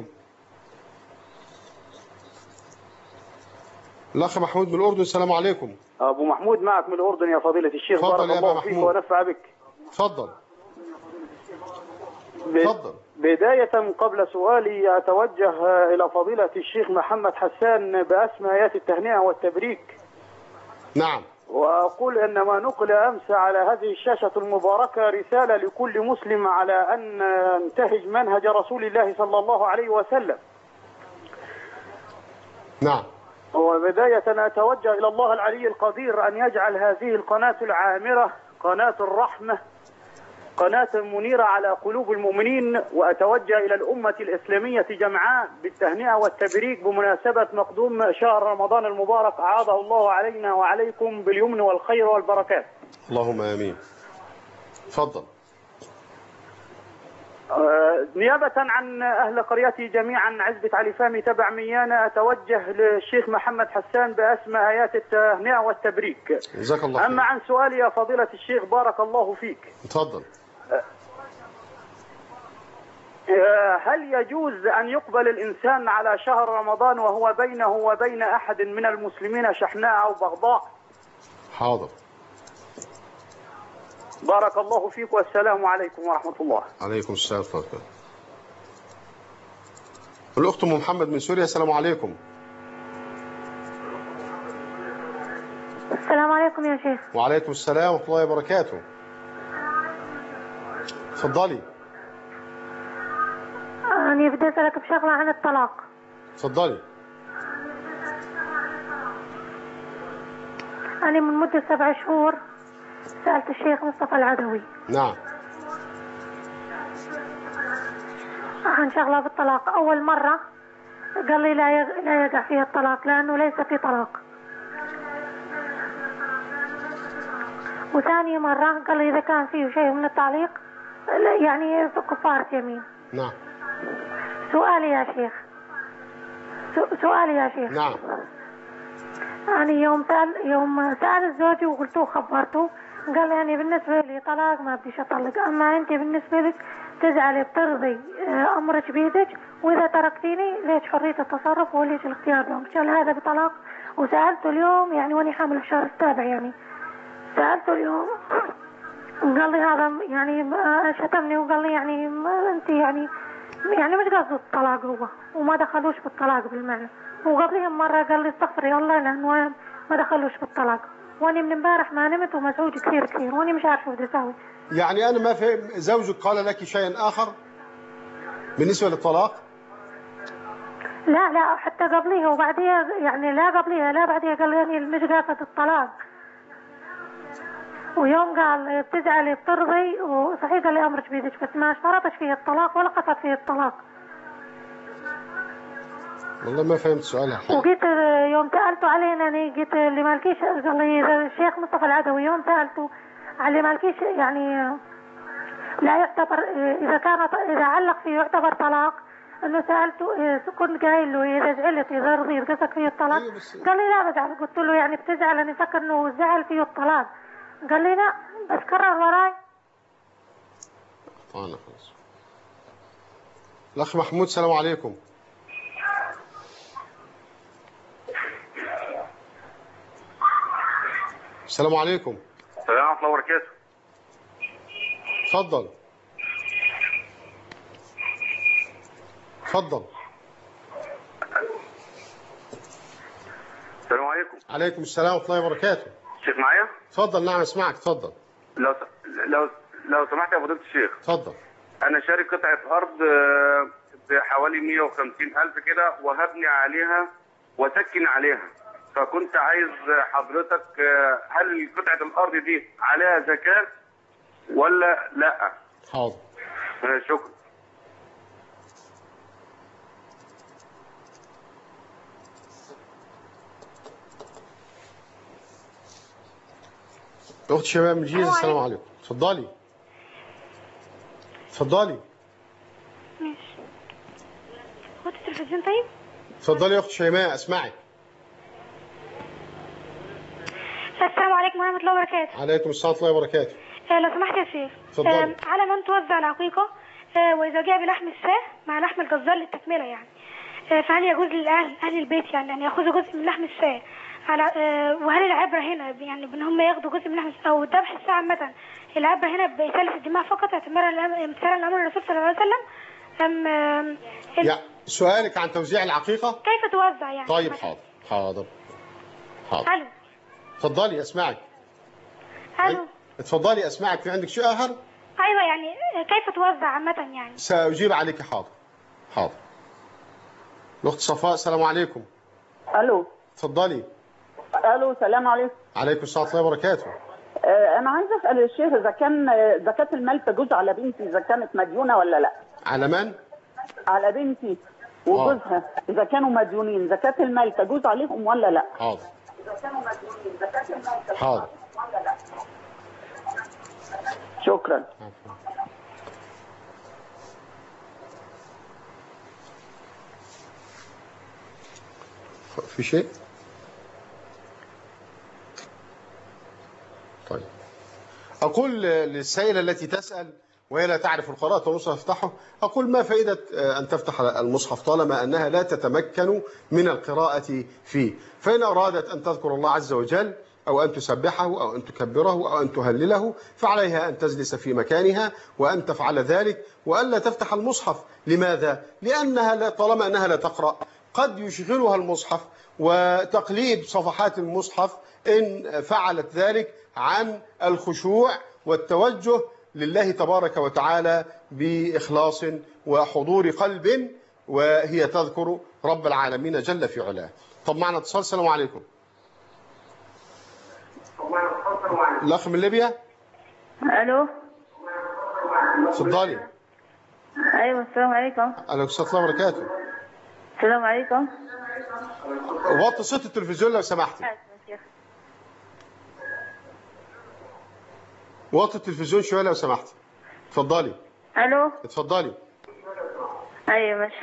الأخ محمود من الأردن. السلام عليكم. أبو محمود معك من الأردن يا فضيلة الشيخ. تفضل يا أبو محمود. فيك ونفع بك. تفضل. تفضل. بداية قبل سؤالي أتوجه إلى فضيلة الشيخ محمد حسان بأسمى آيات التهنئة والتبريك. نعم. وأقول إن ما نقل أمس على هذه الشاشة المباركة رسالة لكل مسلم على أن ننتهج منهج رسول الله صلى الله عليه وسلم. نعم. وبداية أتوجه إلى الله العلي القدير أن يجعل هذه القناة العامرة قناة الرحمة قناة منيرة على قلوب المؤمنين، وأتوجه إلى الأمة الإسلامية جمعاء بالتهنئة والتبريك بمناسبة مقدوم شهر رمضان المبارك، أعاده الله علينا وعليكم باليمن والخير والبركات. اللهم آمين. تفضل. نيابة عن أهل قريتي جميعا عزبة علي فهمي تبع ميانة، أتوجه للشيخ محمد حسان بأسمى آيات التهنئة والتبريك. جزاك الله خير. أما عن سؤالي يا فضيلة الشيخ بارك الله فيك، تفضل. هل يجوز أن يقبل الإنسان على شهر رمضان وهو بينه وبين أحد من المسلمين شحناء أو بغضاء؟ حاضر. بارك الله فيك والسلام عليكم ورحمة الله. عليكم السلام ورحمة الله. الأخت أم محمد من سوريا. السلام عليكم. السلام عليكم يا شيخ. وعليكم السلام ورحمة الله وبركاته. تفضلي. أنا بدي أسألك بشغلة عن الطلاق. تفضلي. أنا من مدة 7 شهور سألت الشيخ مصطفى العدوي. نعم. عن شغلة بالطلاق. أول مرة قال لي لا يقع فيها الطلاق لأنه ليس في طلاق. وثاني مرة قال لي إذا كان فيه شيء من التعليق يعني في كفارة يمين. نعم. سؤالي يا شيخ. نعم. أنا يوم سأل زوجي وقلت له خبرته، قال يعني بالنسبة لي طلاق ما بديش أطلق، أما أنت بالنسبة لك تزعلي بترضي أمرك بيدك، وإذا تركتيني ليش حرية التصرف وليش الاختيار لهم؟ قال هذا بطلاق. وسألته اليوم يعني وأني حامل الشهر السابع، يعني سألته اليوم قال لي هذا يعني شتمني وقال لي يعني أنت يعني مش قصده الطلاق هو، وما دخلوش بالطلاق بالمعنى. وقبلهم مرة قال لي استغفري الله لأنه ما دخلوش بالطلاق، وأنا من امبارح ما نمت ومزعوج كثير وأنا مش عارفة بدي أسوي. يعني أنا ما فهم، زوجك قال لك شيئا آخر بالنسبة للطلاق؟ لا حتى قبليها وبعديها، يعني لا قبليها لا بعديها، قال لي يعني مش قاصد الطلاق. ويوم قال بتزعلي بترضي، وصحيح قال لي أمرك بيدك، بس ما اشترطش فيه الطلاق ولا قصد فيه الطلاق. والله ما فهمت سؤالها. وقلت يوم سألته علينا أنا قلت اللي مالكيش، قال لي الشيخ مصطفى العدوي يوم سألته على مالكيش يعني لا يعتبر إذا علق فيه يعتبر طلاق، إنه سألته كنت قايل له إذا زعلت إذا رضيت قصدك فيه الطلاق؟ قال لي لا بزعل. قلت له يعني بتزعل؟ أنا فكر إنه زعل فيه الطلاق. قال لي لا بس كرر وراي. طيب خلاص. الأخ محمود. السلام عليكم. السلام عليكم. السلام ورحمة الله وبركاته. تفضل. تفضل. السلام عليكم. عليكم السلام ورحمة الله وبركاته. الشيخ معايا؟ تفضل. نعم اسمعك. تفضل. لو سمحت يا فضيلة الشيخ. تفضل. أنا شاري قطعة أرض بحوالي 150,000 كده، وهبني عليها وسكن عليها، فكنت عايز حضرتك هل قطعة الأرض دي عليها زكاة ولا لا؟ حاضر. شكرا. أخت شباب من جيزة. السلام عليكم. تفضلي. تفضلي. ماشي. التلفزيون طيب؟ اتفضلي يا اخت شيماء اسمعك. السلام عليكم ورحمه الله وبركاته. عليكم السلام ورحمه الله وبركاته. لو سمحت يا شيخ، اتفضلي. على من توزع العقيقه واذا جاء بلحم الشاه مع لحم الجزار للتكمله يعني، فهل يجوز اهل البيت يعني ان ياخذوا جزء من لحم الشاه على وهل العبره هنا يعني بان هم ياخذوا جزء من لحم او ذبح الشاه عامه، العبره هنا بإسالة الدماء فقط اعتبارا لامر الرسول صلى الله عليه وسلم سؤالك عن توزيع العقيقه كيف توزع يعني؟ طيب حاضر. الو اتفضلي اسمعك. الو اتفضلي اسمعك. في عندك شيء اخر؟ ايوه يعني كيف توزع عامه يعني؟ ساجيب عليك. حاضر. الاخت صفاء السلام عليكم. الو اتفضلي. الو السلام عليكم. عليكم السلام ورحمه الله وبركاته. انا عايز اسال الشيخ اذا كان زكاه المال تجوز على بنتي اذا كانت مديونه ولا لا؟ على من؟ على بنتي وجوزها اذا كانوا مديونين زكاه المال تجوز عليهم ولا لا؟ حاضر. شكرا. في شيء؟ طيب. أقول للسائلة التي تسأل وهي لا تعرف القراءة والمصحف تفتحه، أقول ما فائدة أن تفتح المصحف طالما أنها لا تتمكن من القراءة فيه. فإن أرادت أن تذكر الله عز وجل أو أن تسبحه أو أن تكبره أو أن تهلله فعليها أن تجلس في مكانها وأن تفعل ذلك وألا تفتح المصحف. لماذا؟ لأنها طالما أنها لا تقرأ قد يشغلها المصحف وتقليب صفحات المصحف إن فعلت ذلك عن الخشوع والتوجه لله تبارك وتعالى بإخلاص وحضور قلب وهي تذكر رب العالمين جل في علاه. طب معنا اتصال. السلام عليكم. الأخ من ليبيا. الو اتفضلي. ايوه السلام عليكم. عليكم السلام ورحمه الله وبركاته. السلام عليكم. وطي صوت التلفزيون لو سمحتي. وطي التلفزيون شويه لو سمحتي. اتفضلي. الو اتفضلي. ايوه ماشي.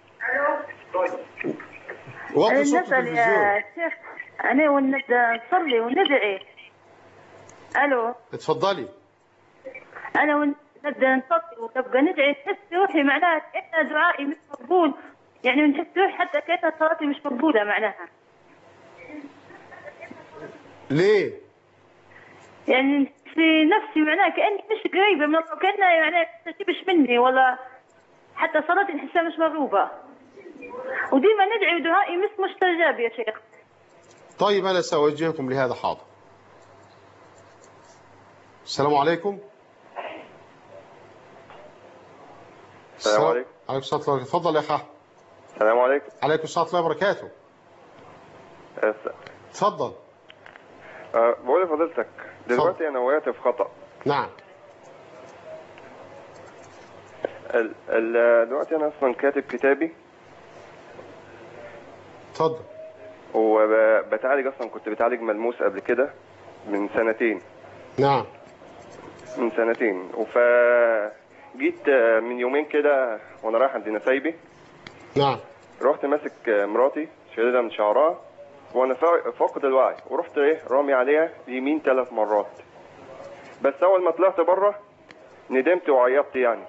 وطي صوت نسأل التلفزيون يا شيخ انا نصلي وندعي. الو اتفضلي. انا ونبدا نصلي ونبقى ندعي نحس روحي معناها كأن دعائي مش مقبول، يعني نحس روحي حتى كأن صلاتي مش مقبوله معناها. ليه؟ يعني في نفسي معناها كأني مش قريبه من الله، كأنها يعني تجيبش مني ولا حتى صلاتي نحسها مش مغلوبه، وديما ندعي ودعائي مش مستجاب يا شيخ. طيب أنا سأوجهكم لهذا. حاضر. السلام عليكم. السلام عليكم. عليكم السلام ورحمة الله. اتفضل يا أخ. السلام عليكم. عليكم السلام ورحمة الله وبركاته. اتفضل. بقول لفضيلتك دلوقتي أنا وقعت في خطأ. نعم. دلوقتي أنا أصلا كاتب كتابي. اتفضل. وبتعالج أصلا، كنت بتعالج ملموس قبل كده من سنتين. نعم. من سنتين. جيت من يومين كده وانا رايح عند نسايبي. نعم. رحت ماسك مراتي شديدة من شعرها وانا فاقد الوعي، ورحت رامي عليها يمين 3 مرات. بس اول ما طلعت بره ندمت وعيطت يعني.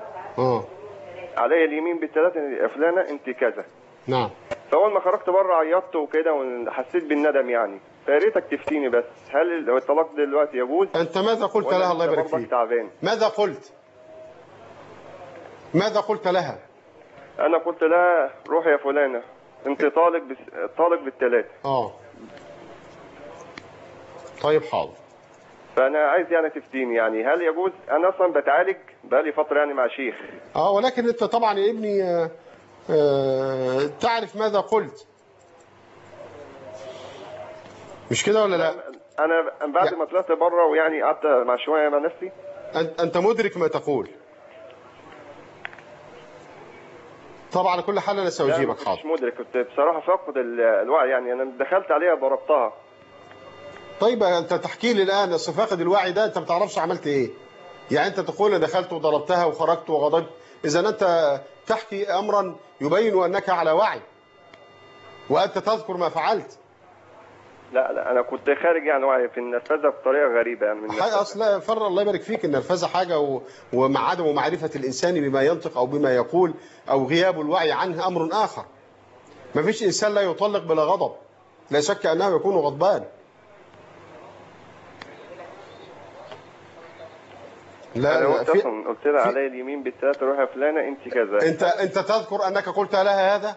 عليا اليمين بالثلاثه يا فلانه انت كذا. نعم. فاول ما خرجت بره عيطت وكده وحسيت بالندم يعني. فيا ريتك تفتيني بس، هل الطلاق دلوقتي يجوز؟ انت ماذا قلت لها الله يبارك فيك؟ تعبان. ماذا قلت؟ ماذا قلت لها؟ انا قلت لها روحي يا فلانه انت طالق بالثلاثه. طيب حاضر. فانا عايز يعني تفتيني يعني هل يجوز؟ انا اصلا بتعالج بقالي فتره يعني مع شيخ. ولكن انت طبعا يا ابني تعرف ماذا قلت، مش كده ولا لا؟ انا بعد ما طلعت بره ويعني قعدت مع شويه مع نفسي. انت مدرك ما تقول طبعا. على كل حال انا سأجيبك. حاضر. مش مدرك، كنت بصراحه فاقد الوعي يعني. انا دخلت عليها ضربتها. طيب انت تحكي لي الان اصل فاقد الوعي ده انت ما تعرفش عملت ايه؟ يعني انت تقول دخلت وضربتها وخرجت وغضبت إذا أنت تحكي أمرا يبين أنك على وعي وأنت تذكر ما فعلت. لا أنا كنت خارج يعني وعي في النرفزة بطريقة غريبة يعني. من أصلا فر الله يبارك فيك، النرفزة حاجة ومع عدم معرفة الإنسان بما ينطق أو بما يقول أو غياب الوعي عنه أمر آخر. ما فيش إنسان لا يطلق بلا غضب، لا شك أنه يكون غضبان. لا أنا قلت لها علي اليمين بالثلاثة روح يا فلانة أنت كذا. أنت تذكر أنك قلت لها هذا؟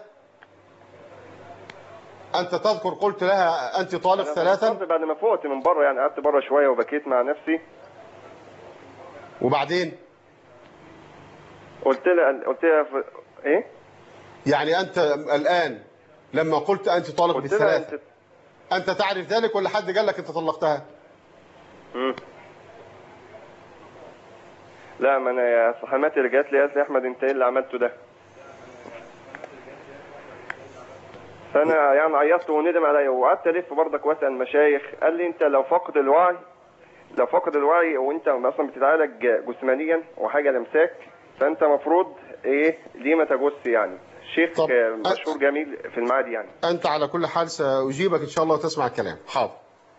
أنت تذكر قلت لها أنت طالق ثلاثا؟ بعد ما فوقت من بره يعني قعدت بره شوية وبكيت مع نفسي. وبعدين؟ قلت لها إيه؟ يعني أنت الآن لما قلت أنت طالق بالثلاثة أنت تعرف ذلك ولا حد قال لك أنت طلقتها؟ لا ما أنا يا صحماتي رجعت لي قالت لي أحمد أنت إيه اللي عملته ده؟ فأنا يعني عيطت وندم عليا وقعدت ألف برضك وأسأل مشايخ. قال لي أنت لو فقد الوعي وأنت أصلا بتتعالج جسمانيا وحاجة لمساك فأنت مفروض إيه ليه ما تجوزش يعني. شيخ مشهور جميل في المعادي يعني. أنت على كل حال سأجيبك إن شاء الله وتسمع الكلام. حاضر.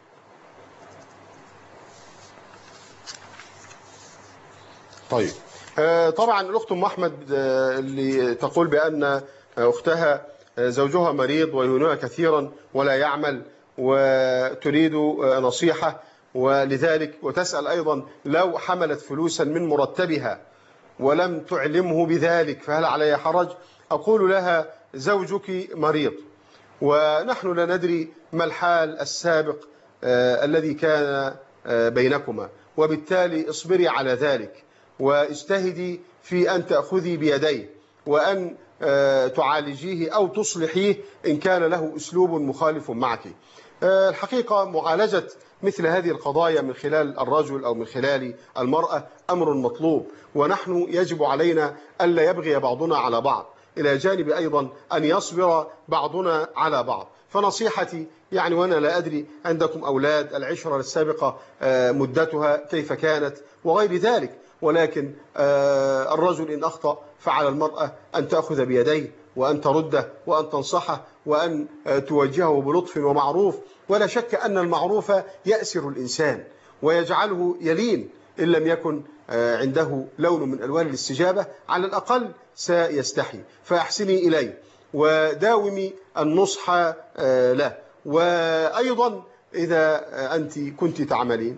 طيب طبعا الأخت أم أحمد اللي تقول بأن أختها زوجها مريض ويهونها كثيرا ولا يعمل وتريد نصيحة، ولذلك وتسأل أيضا لو حملت فلوسا من مرتبها ولم تعلمه بذلك فهل علي حرج؟ أقول لها زوجك مريض ونحن لا ندري ما الحال السابق الذي كان بينكما، وبالتالي اصبري على ذلك واجتهدي في أن تأخذي بيديه وأن تعالجيه أو تصلحيه إن كان له أسلوب مخالف معك. الحقيقة معالجة مثل هذه القضايا من خلال الرجل أو من خلال المرأة أمر مطلوب، ونحن يجب علينا ألا يبغي بعضنا على بعض، إلى جانب أيضا أن يصبر بعضنا على بعض. فنصيحتي يعني وأنا لا أدري عندكم أولاد، العشرة السابقة مدتها كيف كانت وغير ذلك، ولكن الرجل إن أخطأ فعلى المرأة أن تأخذ بيديه وأن ترده وأن تنصحه وأن توجهه بلطف ومعروف. ولا شك أن المعروف يأسر الإنسان ويجعله يلين، إن لم يكن عنده لون من ألوان الاستجابة على الأقل سيستحي. فأحسني إليه وداومي النصح له. وأيضا إذا أنت كنت تعملين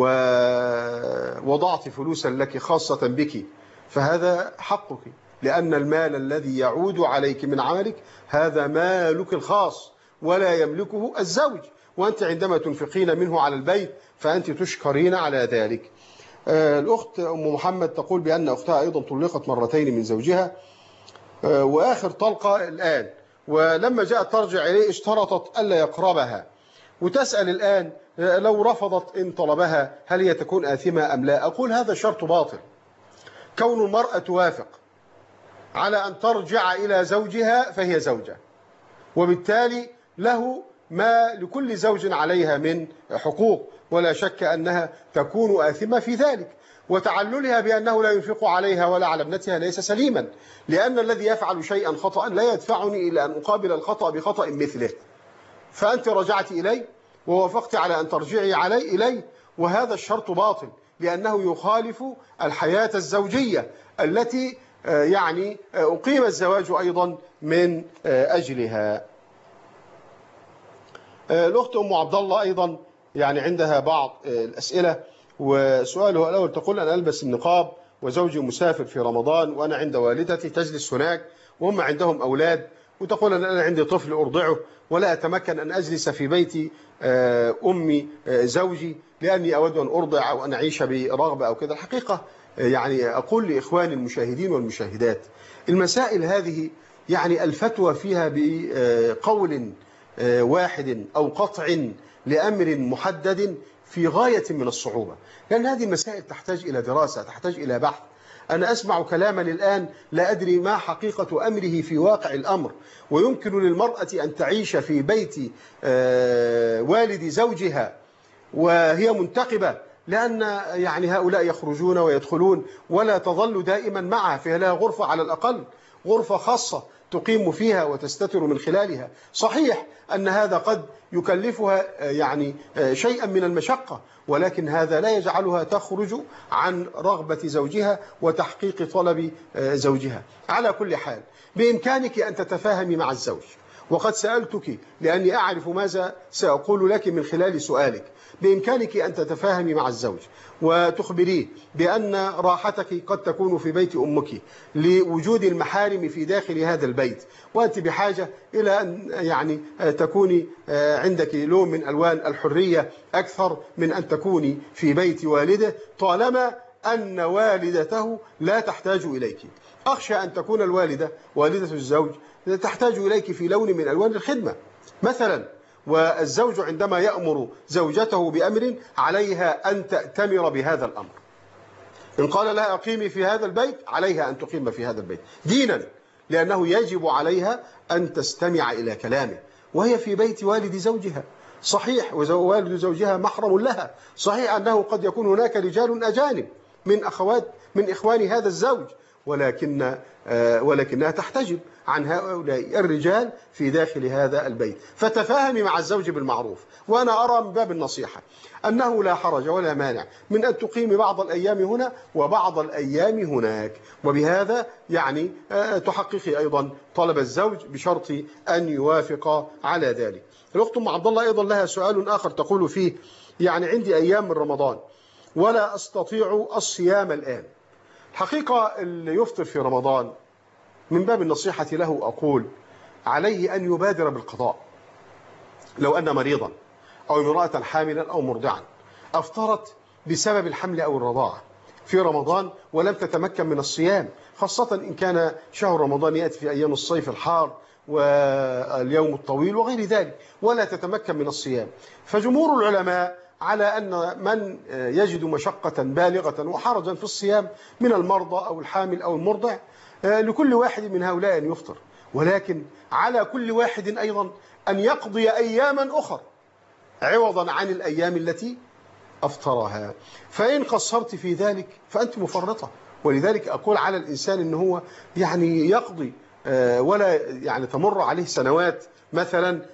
ووضعت فلوسا لك خاصة بك فهذا حقك، لأن المال الذي يعود عليك من عملك هذا مالك الخاص ولا يملكه الزوج، وأنت عندما تنفقين منه على البيت فأنت تشكرين على ذلك. الأخت أم محمد تقول بأن أختها أيضا طلقت مرتين من زوجها وآخر طلقة الآن، ولما جاءت ترجع إليه اشترطت ألا يقربها، وتسأل الآن لو رفضت إن طلبها هل هي تكون آثمة أم لا؟ أقول هذا شرط باطل. كون المرأة توافق على أن ترجع إلى زوجها فهي زوجة، وبالتالي له ما لكل زوج عليها من حقوق، ولا شك أنها تكون آثمة في ذلك. وتعللها بأنه لا ينفق عليها ولا على ابنتها ليس سليما، لأن الذي يفعل شيئا خطأ لا يدفعني إلى أن أقابل الخطأ بخطأ مثله. فأنت رجعت إلي ووافقت على أن ترجعي إلي، وهذا الشرط باطل لأنه يخالف الحياة الزوجية التي يعني أقيم الزواج أيضا من أجلها. الأخت أم عبد الله أيضا يعني عندها بعض الأسئلة، وسؤاله الأول تقول أنا ألبس النقاب وزوجي مسافر في رمضان وأنا عند والدتي تجلس هناك وهم عندهم أولاد، وتقول أنا عندي طفل أرضعه ولا أتمكن أن أجلس في بيت أمي زوجي لأني أود أن أرضع أو أن أعيش برغبة أو كذا. الحقيقة يعني أقول لإخواني المشاهدين والمشاهدات المسائل هذه يعني الفتوى فيها بقول واحد أو قطع لأمر محدد في غاية من الصعوبة، لأن هذه المسائل تحتاج إلى دراسة، تحتاج إلى بحث. أنا أسمع كلاما الآن لا أدري ما حقيقة أمره في واقع الأمر، ويمكن للمرأة أن تعيش في بيت والد زوجها وهي منتقبة لأن يعني هؤلاء يخرجون ويدخلون ولا تظل دائما معها، فيها لها غرفة على الأقل، غرفة خاصة تقيم فيها وتستتر من خلالها. صحيح أن هذا قد يكلفها يعني شيئا من المشقة، ولكن هذا لا يجعلها تخرج عن رغبة زوجها وتحقيق طلب زوجها. على كل حال بإمكانك أن تتفاهمي مع الزوج، وقد سألتك لأني أعرف ماذا سأقول لك من خلال سؤالك. بإمكانك أن تتفاهمي مع الزوج وتخبريه بأن راحتك قد تكون في بيت أمك لوجود المحارم في داخل هذا البيت، وأنت بحاجة إلى أن يعني تكوني عندك لون من ألوان الحرية أكثر من أن تكوني في بيت والده، طالما أن والدته لا تحتاج إليك. أخشى أن تكون الوالدة والدة الزوج تحتاج إليك في لون من ألوان الخدمة مثلا، والزوج عندما يأمر زوجته بأمر عليها أن تأتمر بهذا الأمر. إن قال لها أقيمي في هذا البيت عليها أن تقيم في هذا البيت دينا، لأنه يجب عليها أن تستمع إلى كلامه، وهي في بيت والد زوجها. صحيح ووالد زوجها محرم لها، صحيح أنه قد يكون هناك رجال أجانب من إخوان هذا الزوج، ولكنها تحتجب عن هؤلاء الرجال في داخل هذا البيت. فتفاهمي مع الزوج بالمعروف. وأنا أرى من باب النصيحة أنه لا حرج ولا مانع من أن تقيمي بعض الأيام هنا وبعض الأيام هناك، وبهذا يعني تحققي أيضا طلب الزوج بشرط أن يوافق على ذلك. الأخت أم عبد الله أيضا لها سؤال آخر تقول فيه: يعني عندي أيام من رمضان ولا أستطيع الصيام الآن. حقيقة اللي يفطر في رمضان من باب النصيحة له أقول عليه أن يبادر بالقضاء. لو أن مريضا أو امرأة حاملا أو مرضعا أفطرت بسبب الحمل أو الرضاعة في رمضان ولم تتمكن من الصيام، خاصة إن كان شهر رمضان يأتي في أيام الصيف الحار واليوم الطويل وغير ذلك، ولا تتمكن من الصيام، فجمهور العلماء على أن من يجد مشقة بالغة وحرجا في الصيام من المرضى أو الحامل أو المرضع لكل واحد من هؤلاء أن يفطر، ولكن على كل واحد أيضا أن يقضي أياما أخرى عوضا عن الأيام التي أفطرها. فإن قصرت في ذلك فأنت مفرطة، ولذلك أقول على الإنسان أنه هو يعني يقضي ولا يعني تمر عليه سنوات مثلا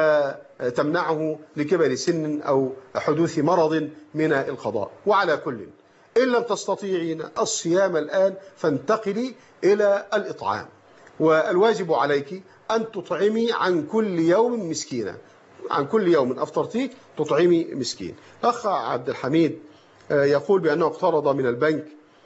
وتمنعه لكبر سن أو حدوث مرض من القضاء. وعلى كل إن لم تستطيعين الصيام الآن فانتقلي إلى الإطعام، والواجب عليك أن تطعمي عن كل يوم مسكينا، عن كل يوم أفطرتيك تطعمي مسكين. أخ عبد الحميد يقول بأنه اقترض من البنك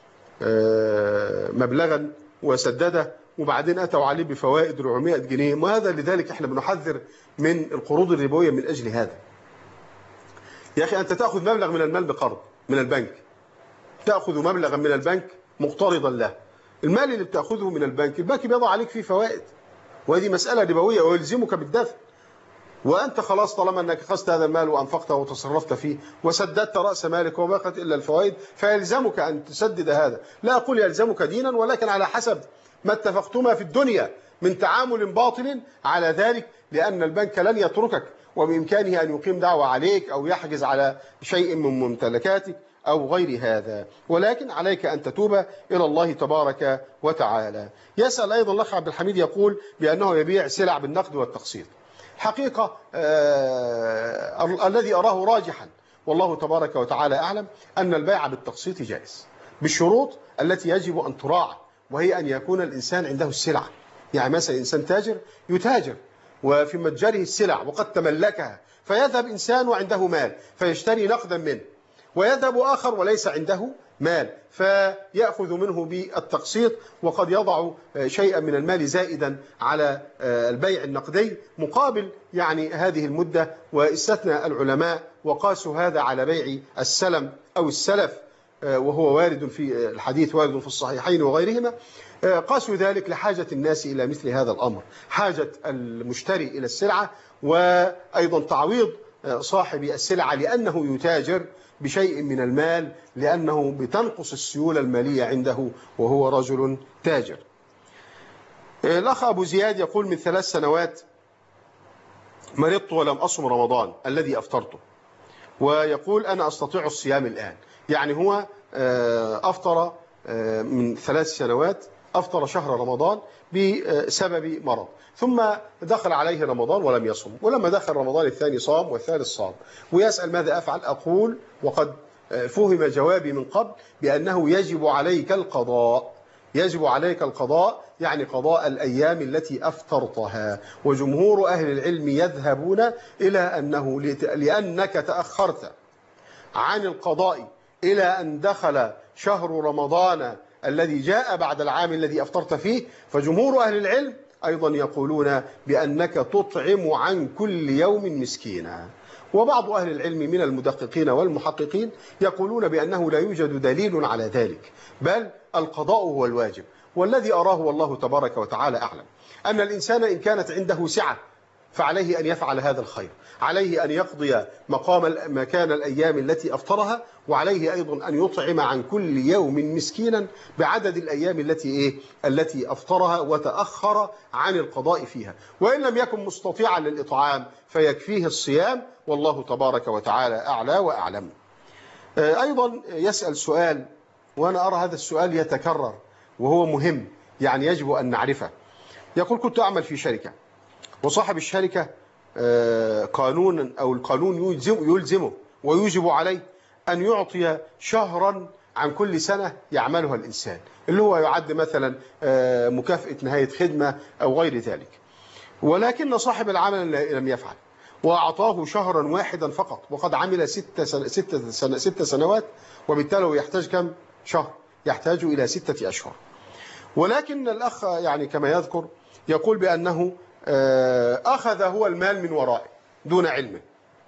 مبلغا وسدده وبعدين أتوا عليه بفوائد 400 جنيه، وهذا لذلك احنا بنحذر من القروض الربوية من أجل هذا. يا أخي أنت تأخذ مبلغ من المال بقرض من البنك، تأخذ مبلغا من البنك مقترضا له، المال اللي بتأخذه من البنك بيضع عليك فيه فوائد، وهذه مسألة ربوية ويلزمك بالدفع، وأنت خلاص طالما أنك أخذت هذا المال وأنفقته وتصرفت فيه وسددت رأس مالك وما بقت إلا الفوائد فيلزمك أن تسدد هذا. لا أقول يلزمك دينا، ولكن على حسب ما اتفقتما في الدنيا من تعامل باطل على ذلك، لأن البنك لن يتركك وبإمكانه أن يقيم دعوة عليك أو يحجز على شيء من ممتلكاتك أو غير هذا، ولكن عليك أن تتوب إلى الله تبارك وتعالى. يسأل أيضا الأخ عبد الحميد يقول بأنه يبيع سلع بالنقد والتقسيط. حقيقة الذي أراه راجحا والله تبارك وتعالى أعلم أن البيع بالتقسيط جائز بالشروط التي يجب أن تراعى، وهي أن يكون الإنسان عنده السلعة. يعني مثلا إنسان تاجر يتاجر وفي متجره السلع وقد تملكها، فيذهب إنسان وعنده مال فيشتري نقدا منه، ويذهب آخر وليس عنده مال فيأخذ منه بالتقسيط، وقد يضع شيئا من المال زائدا على البيع النقدي مقابل يعني هذه المدة. واستثنى العلماء وقاسوا هذا على بيع السلم أو السلف، وهو وارد في الحديث، وارد في الصحيحين وغيرهما. قاسوا ذلك لحاجة الناس إلى مثل هذا الأمر، حاجة المشتري إلى السلعة، وأيضا تعويض صاحب السلعة لأنه يتاجر بشيء من المال، لأنه بتنقص السيولة المالية عنده وهو رجل تاجر. الأخ أبو زياد يقول من 3 سنوات مرضت ولم أصم رمضان الذي أفطرته، ويقول أنا أستطيع الصيام الآن. يعني هو أفطر من 3 سنوات، أفطر شهر رمضان بسبب مرض، ثم دخل عليه رمضان ولم يصم، ولما دخل رمضان الثاني صام والثالث صام، ويسأل ماذا أفعل؟ أقول وقد فهم جوابي من قبل بأنه يجب عليك القضاء. يجب عليك القضاء يعني قضاء الأيام التي أفطرتها. وجمهور أهل العلم يذهبون إلى أنه لأنك تأخرت عن القضاء إلى أن دخل شهر رمضان الذي جاء بعد العام الذي أفطرت فيه، فجمهور أهل العلم أيضا يقولون بأنك تطعم عن كل يوم مسكينا. وبعض أهل العلم من المدققين والمحققين يقولون بأنه لا يوجد دليل على ذلك، بل القضاء هو الواجب. والذي أراه والله تبارك وتعالى أعلم أن الإنسان إن كانت عنده سعة فعليه أن يفعل هذا الخير، عليه أن يقضي مكان الأيام التي أفطرها، وعليه أيضا أن يطعم عن كل يوم مسكينا بعدد الأيام التي أفطرها وتأخر عن القضاء فيها. وإن لم يكن مستطيعا للإطعام فيكفيه الصيام، والله تبارك وتعالى أعلى وأعلم. أيضا يسأل سؤال، وأنا أرى هذا السؤال يتكرر وهو مهم، يعني يجب أن نعرفه. يقول كنت أعمل في شركة، وصاحب الشركة قانونا أو القانون يلزمه ويوجب عليه أن يعطي شهرا عن كل سنة يعملها الإنسان، اللي هو يعد مثلا مكافأة نهاية خدمة أو غير ذلك. ولكن صاحب العمل لم يفعل وأعطاه شهرا واحدا فقط، وقد عمل 6 سنوات، وبالتالي يحتاج كم شهر؟ يحتاج إلى 6 أشهر. ولكن الأخ يعني كما يذكر يقول بأنه أخذ هو المال من ورائه دون علمه،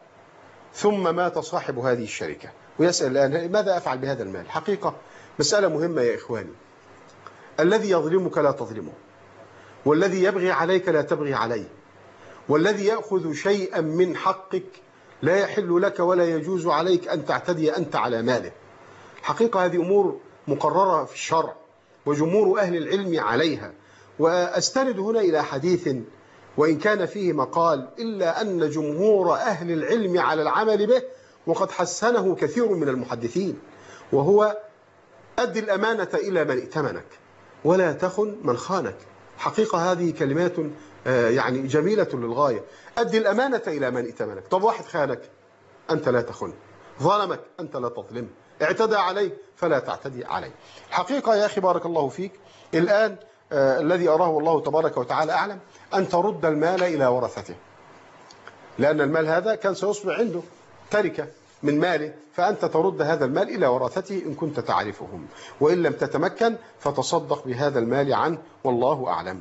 ثم مات صاحب هذه الشركة، ويسأل الآن ماذا أفعل بهذا المال؟ حقيقة مسألة مهمة يا إخواني. الذي يظلمك لا تظلمه، والذي يبغي عليك لا تبغي عليه، والذي يأخذ شيئا من حقك لا يحل لك ولا يجوز عليك أن تعتدي أنت على ماله. حقيقة هذه أمور مقررة في الشرع وجمهور أهل العلم عليها. وأستند هنا إلى حديث وإن كان فيه مقال، إلا أن جمهور أهل العلم على العمل به، وقد حسنه كثير من المحدثين، وهو أد الأمانة إلى من ائتمنك ولا تخن من خانك. حقيقة هذه كلمات يعني جميلة للغاية. أد الأمانة إلى من ائتمنك. طب واحد خانك أنت لا تخن، ظلمك أنت لا تظلم، اعتدى عليك فلا تعتدي عليه. حقيقة يا أخي بارك الله فيك، الآن الذي أراه الله تبارك وتعالى أعلم أن ترد المال إلى ورثته، لأن المال هذا كان سيصبح عنده تركة من ماله، فأنت ترد هذا المال إلى ورثته إن كنت تعرفهم، وإن لم تتمكن فتصدق بهذا المال عنه، والله أعلم.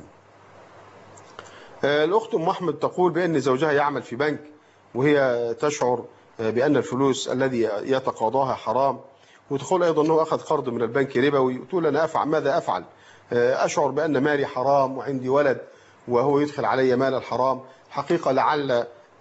الأخت أم أحمد تقول بأن زوجها يعمل في بنك، وهي تشعر بأن الفلوس الذي يتقاضاها حرام، وتقول أيضا أنه أخذ قرض من البنك ربوي، وتقول أنا أفعل ماذا أفعل؟ أشعر بأن مالي حرام وعندي ولد وهو يدخل علي مال الحرام. حقيقة لعل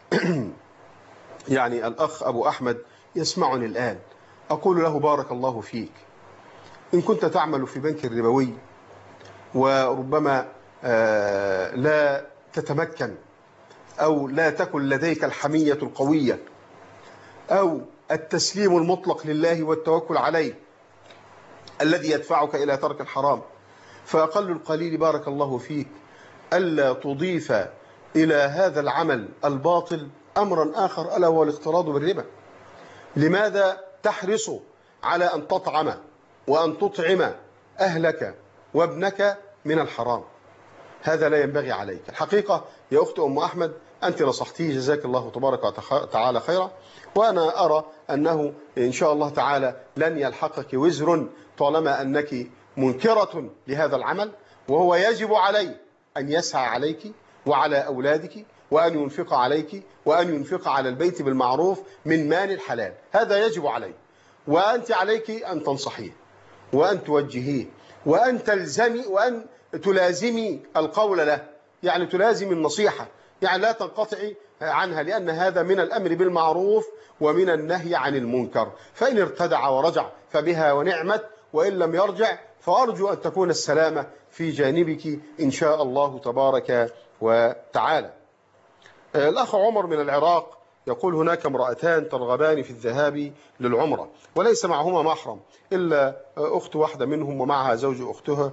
يعني الأخ أبو أحمد يسمعني الآن، أقول له بارك الله فيك، إن كنت تعمل في بنك ربوي وربما لا تتمكن أو لا تكن لديك الحمية القوية أو التسليم المطلق لله والتوكل عليه الذي يدفعك إلى ترك الحرام، فأقل القليل بارك الله فيك ألا تضيف إلى هذا العمل الباطل أمرا آخر، ألا هو الاقتراض بالربا. لماذا تحرص على أن تطعم وأن تطعم أهلك وابنك من الحرام؟ هذا لا ينبغي عليك. الحقيقة يا أخت أم أحمد أنت نصحتيه، جزاك الله تبارك وتعالى خيرا، وأنا أرى أنه إن شاء الله تعالى لن يلحقك وزر طالما أنك منكرة لهذا العمل، وهو يجب عليه أن يسعى عليك وعلى أولادك، وأن ينفق عليك وأن ينفق على البيت بالمعروف من مال الحلال، هذا يجب عليه. وأنت عليك أن تنصحيه وأن توجهيه وأن تلزمي وأن تلازمي القول له، يعني تلازم النصيحة، يعني لا تنقطعي عنها، لأن هذا من الأمر بالمعروف ومن النهي عن المنكر. فإن ارتدع ورجع فبها ونعمت، وإن لم يرجع فأرجو أن تكون السلامة في جانبك إن شاء الله تبارك وتعالى. الأخ عمر من العراق يقول هناك امرأتان ترغبان في الذهاب للعمرة وليس معهما محرم إلا أخت واحدة منهم ومعها زوج أختها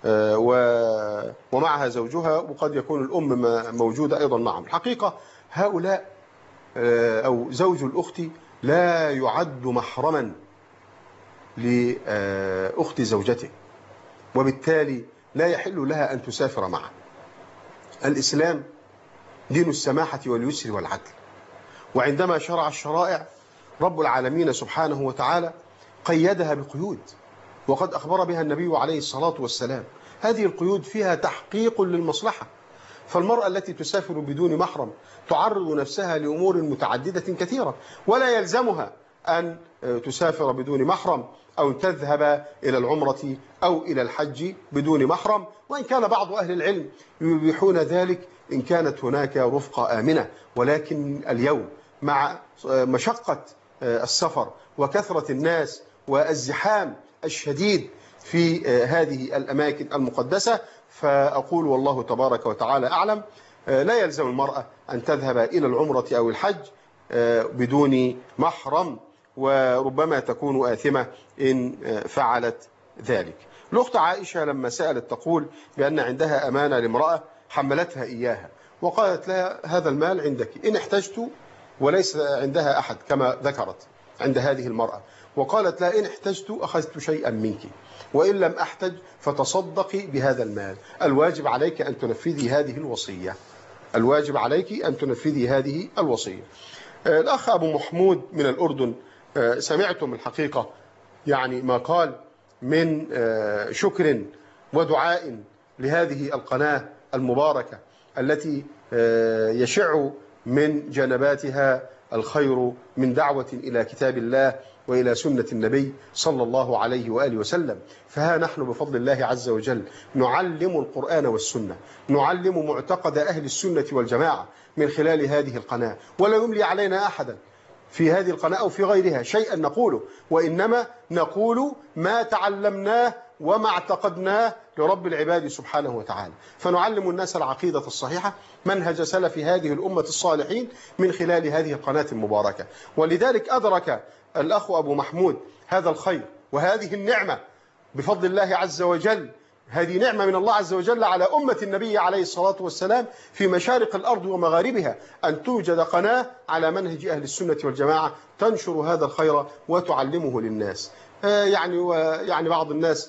ومعها زوجها، وقد يكون الأم موجودة أيضا معهم. الحقيقة هؤلاء أو زوج الأخت لا يعد محرما لأخت زوجته، وبالتالي لا يحل لها أن تسافر معه. الإسلام دين السماحة واليسر والعدل، وعندما شرع الشرائع رب العالمين سبحانه وتعالى قيدها بقيود، وقد أخبر بها النبي عليه الصلاة والسلام. هذه القيود فيها تحقيق للمصلحة، فالمرأة التي تسافر بدون محرم تعرض نفسها لأمور متعددة كثيرة، ولا يلزمها أن تسافر بدون محرم أو تذهب إلى العمرة أو إلى الحج بدون محرم، وإن كان بعض أهل العلم يبيحون ذلك إن كانت هناك رفقة آمنة. ولكن اليوم مع مشقة السفر وكثرة الناس والزحام الشديد في هذه الأماكن المقدسة، فأقول والله تبارك وتعالى أعلم، لا يلزم المرأة أن تذهب إلى العمرة أو الحج بدون محرم، وربما تكون آثمة إن فعلت ذلك. الأخت عائشة لما سألت تقول بأن عندها أمانة لامرأة حملتها إياها وقالت لها هذا المال عندك إن احتجت، وليس عندها أحد كما ذكرت عند هذه المرأة، وقالت لها إن احتجت أخذت شيئا منك وإن لم أحتج فتصدقي بهذا المال. الواجب عليك أن تنفذي هذه الوصية، الواجب عليك أن تنفذي هذه الوصية. الأخ أبو محمود من الأردن، سمعتم الحقيقة يعني ما قال من شكر ودعاء لهذه القناة المباركة التي يشع من جنباتها الخير من دعوة إلى كتاب الله وإلى سنة النبي صلى الله عليه وآله وسلم. فها نحن بفضل الله عز وجل نعلم القرآن والسنة، نعلم معتقد أهل السنة والجماعة من خلال هذه القناة، ولا يملي علينا أحدا في هذه القناة أو في غيرها شيئا نقوله، وإنما نقول ما تعلمناه وما اعتقدناه لرب العباد سبحانه وتعالى. فنعلم الناس العقيدة الصحيحة منهج سلف هذه الأمة الصالحين من خلال هذه القناة المباركة. ولذلك أدرك الأخ أبو محمود هذا الخير وهذه النعمة بفضل الله عز وجل. هذه نعمة من الله عز وجل على أمة النبي عليه الصلاة والسلام في مشارق الأرض ومغاربها، أن توجد قناة على منهج أهل السنة والجماعة تنشر هذا الخير وتعلمه للناس. يعني بعض الناس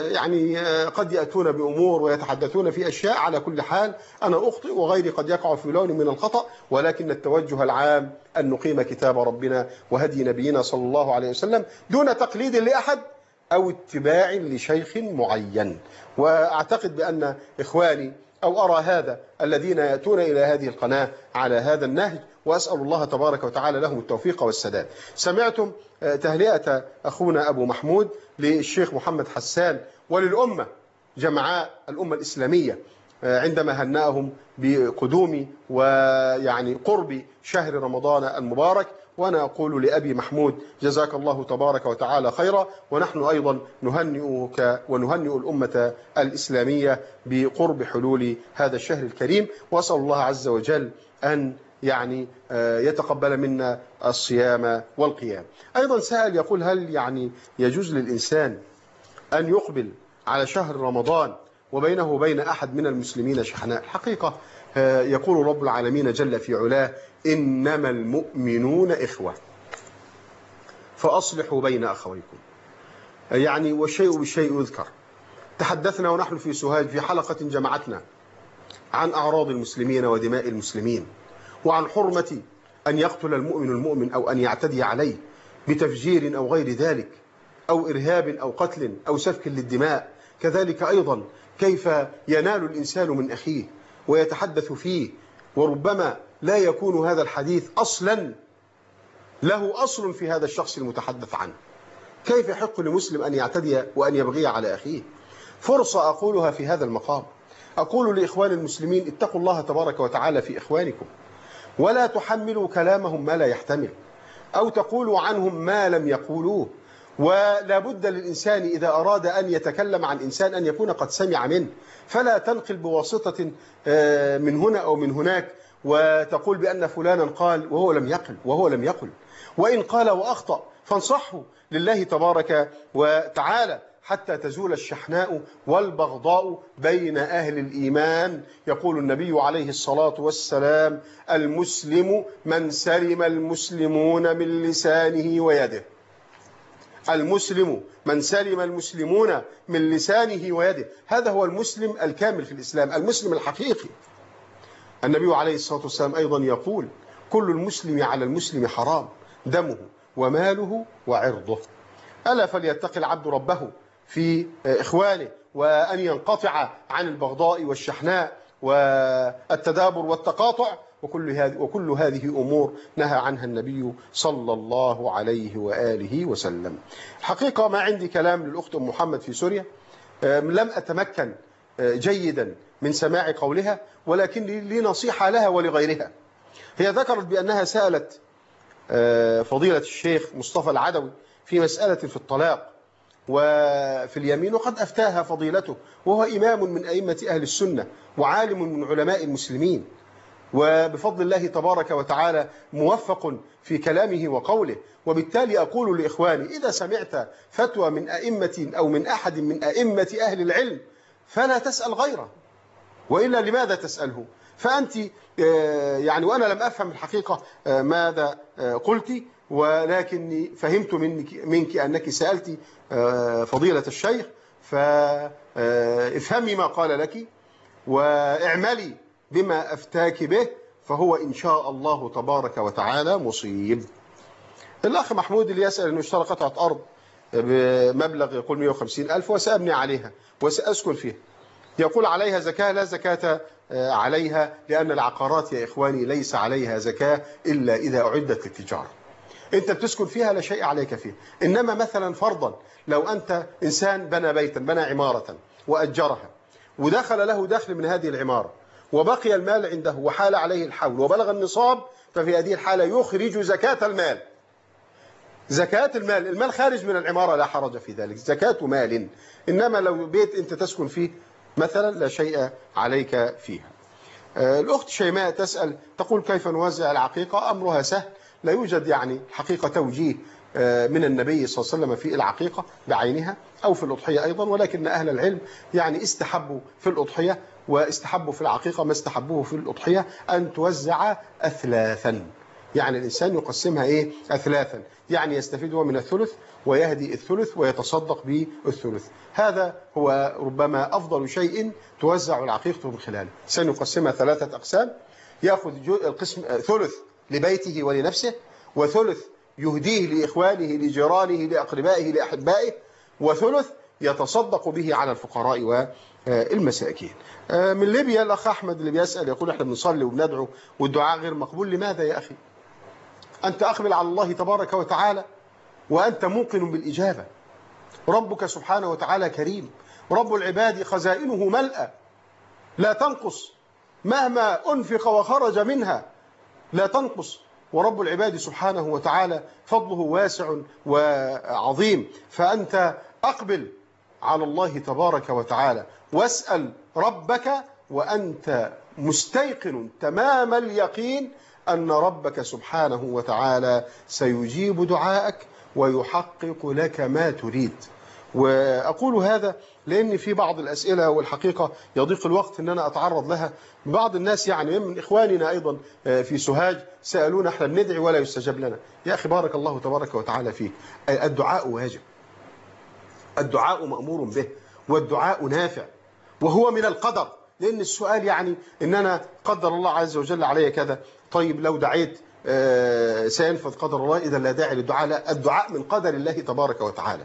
قد يأتون بأمور ويتحدثون في أشياء. على كل حال أنا أخطئ وغيري قد يقع في لون من الخطأ، ولكن التوجه العام أن نقيم كتاب ربنا وهدي نبينا صلى الله عليه وسلم دون تقليد لأحد أو اتباع لشيخ معين. وأعتقد بأن إخواني أو أرى هذا الذين يأتون إلى هذه القناة على هذا النهج، وأسأل الله تبارك وتعالى لهم التوفيق والسداد. سمعتم تهنئة أخونا أبو محمود للشيخ محمد حسان وللأمة جمعاء الأمة الإسلامية عندما هنأهم بقدوم قرب شهر رمضان المبارك. وأنا أقول لأبي محمود جزاك الله تبارك وتعالى خيرا، ونحن أيضا نهنئك ونهنئ الأمة الإسلامية بقرب حلول هذا الشهر الكريم، وأسأل الله عز وجل أن يتقبل منا الصيام والقيام. أيضا سائل يقول هل يجوز للإنسان أن يقبل على شهر رمضان وبينه وبين أحد من المسلمين شحناء؟ الحقيقة يقول رب العالمين جل في علاه إنما المؤمنون إخوة فأصلحوا بين أخويكم. والشيء بالشيء يذكر. تحدثنا ونحن في سوهاج في حلقة جمعتنا عن أعراض المسلمين ودماء المسلمين، وعن حرمة أن يقتل المؤمن أو أن يعتدي عليه بتفجير أو غير ذلك، أو إرهاب أو قتل أو سفك للدماء. كذلك أيضا كيف ينال الإنسان من أخيه ويتحدث فيه، وربما لا يكون هذا الحديث أصلا له أصل في هذا الشخص المتحدث عنه. كيف يحق لمسلم أن يعتدي وأن يبغي على أخيه؟ فرصة أقولها في هذا المقام، أقول لإخوان المسلمين اتقوا الله تبارك وتعالى في إخوانكم، ولا تحملوا كلامهم ما لا يحتمل، أو تقولوا عنهم ما لم يقولوه. ولا بد للإنسان إذا أراد أن يتكلم عن إنسان أن يكون قد سمع منه، فلا تنقل بواسطة من هنا أو من هناك وتقول بأن فلانا قال وهو لم يقل وإن قال وأخطأ فانصحه لله تبارك وتعالى حتى تزول الشحناء والبغضاء بين أهل الإيمان. يقول النبي عليه الصلاة والسلام: المسلم من سلم المسلمون من لسانه ويده. المسلم من سلم المسلمون من لسانه ويده، هذا هو المسلم الكامل في الإسلام، المسلم الحقيقي. النبي عليه الصلاة والسلام أيضا يقول: كل المسلم على المسلم حرام، دمه وماله وعرضه. ألا فليتقي العبد ربه في إخوانه، وأن ينقطع عن البغضاء والشحناء والتدابر والتقاطع، وكل هذه أمور نهى عنها النبي صلى الله عليه وآله وسلم. الحقيقة ما عندي كلام للأخت أم محمد في سوريا، لم أتمكن جيدا من سماع قولها، ولكن لي نصيحة لها ولغيرها. هي ذكرت بأنها سألت فضيلة الشيخ مصطفى العدوي في مسألة في الطلاق وفي اليمين، وقد أفتاها فضيلته، وهو إمام من أئمة أهل السنة وعالم من علماء المسلمين، وبفضل الله تبارك وتعالى موفق في كلامه وقوله. وبالتالي أقول لإخواني: إذا سمعت فتوى من أئمة أو من أحد من أئمة أهل العلم فلا تسأل غيره، وإلا لماذا تسأله؟ فأنت يعني، وأنا لم أفهم الحقيقة ماذا قلت، ولكني فهمت منك أنك سألت فضيلة الشيخ، فافهمي ما قال لك واعملي بما أفتاك به، فهو إن شاء الله تبارك وتعالى مصيب. الأخ محمود اللي يسأل أنه اشترى قطعة أرض بمبلغ يقول 150,000 وسأبني عليها وسأسكن فيها، يقول عليها زكاة؟ لا زكاة عليها، لأن العقارات يا إخواني ليس عليها زكاة إلا إذا أعدت للتجارة. أنت بتسكن فيها لا شيء عليك فيها. إنما مثلا فرضا لو أنت إنسان بنى بيتا، بنى عمارة وأجرها، ودخل له دخل من هذه العمارة، وبقي المال عنده وحال عليه الحول وبلغ النصاب، ففي هذه الحالة يخرج زكاة المال. زكاة المال، المال خارج من العمارة لا حرج في ذلك، زكاة مال. إنما لو بيت أنت تسكن فيه مثلا لا شيء عليك فيها. الأخت شيماء تسأل تقول: كيف نوزع العقيقة؟ أمرها سهل، لا يوجد يعني حقيقة توجيه من النبي صلى الله عليه وسلم في العقيقة بعينها أو في الأضحية أيضا، ولكن أهل العلم يعني استحبوا في الأضحية واستحبوا في العقيقة ما استحبوه في الأضحية، أن توزع أثلاثا. يعني الإنسان يقسمها أثلاثا، يعني يستفيد هو من الثلث ويهدي الثلث ويتصدق بالثلث. هذا هو ربما أفضل شيء توزع العقيقة من خلاله. سنقسمها 3 أقسام: يأخذ القسم ثلث لبيته ولنفسه، وثلث يهديه لإخوانه لجيرانه لأقربائه لأحبائه، وثلث يتصدق به على الفقراء والمساكين. من ليبيا الأخ أحمد اللي بيسأل يقول: احنا بنصلي وبندعو والدعاء غير مقبول، لماذا يا أخي؟ أنت أقبل على الله تبارك وتعالى وأنت موقن بالإجابة. ربك سبحانه وتعالى كريم، رب العباد خزائنه ملأى لا تنقص، مهما أنفق وخرج منها لا تنقص، ورب العباد سبحانه وتعالى فضله واسع وعظيم. فأنت أقبل على الله تبارك وتعالى واسأل ربك وأنت مستيقن تمام اليقين أن ربك سبحانه وتعالى سيجيب دعائك ويحقق لك ما تريد. وأقول هذا لأن في بعض الأسئلة والحقيقة يضيق الوقت أن أنا أتعرض لها. بعض الناس يعني من إخواننا أيضا في سوهاج سألونا: احنا بندعي ولا يستجاب لنا. يا أخي بارك الله تبارك وتعالى فيك، الدعاء واجب، الدعاء مأمور به، والدعاء نافع، وهو من القدر. لأن السؤال يعني إن أنا قدر الله عز وجل علي كذا، طيب لو دعيت سينفذ قدر الله، إذا لا داعي للدعاء. لا، الدعاء من قدر الله تبارك وتعالى.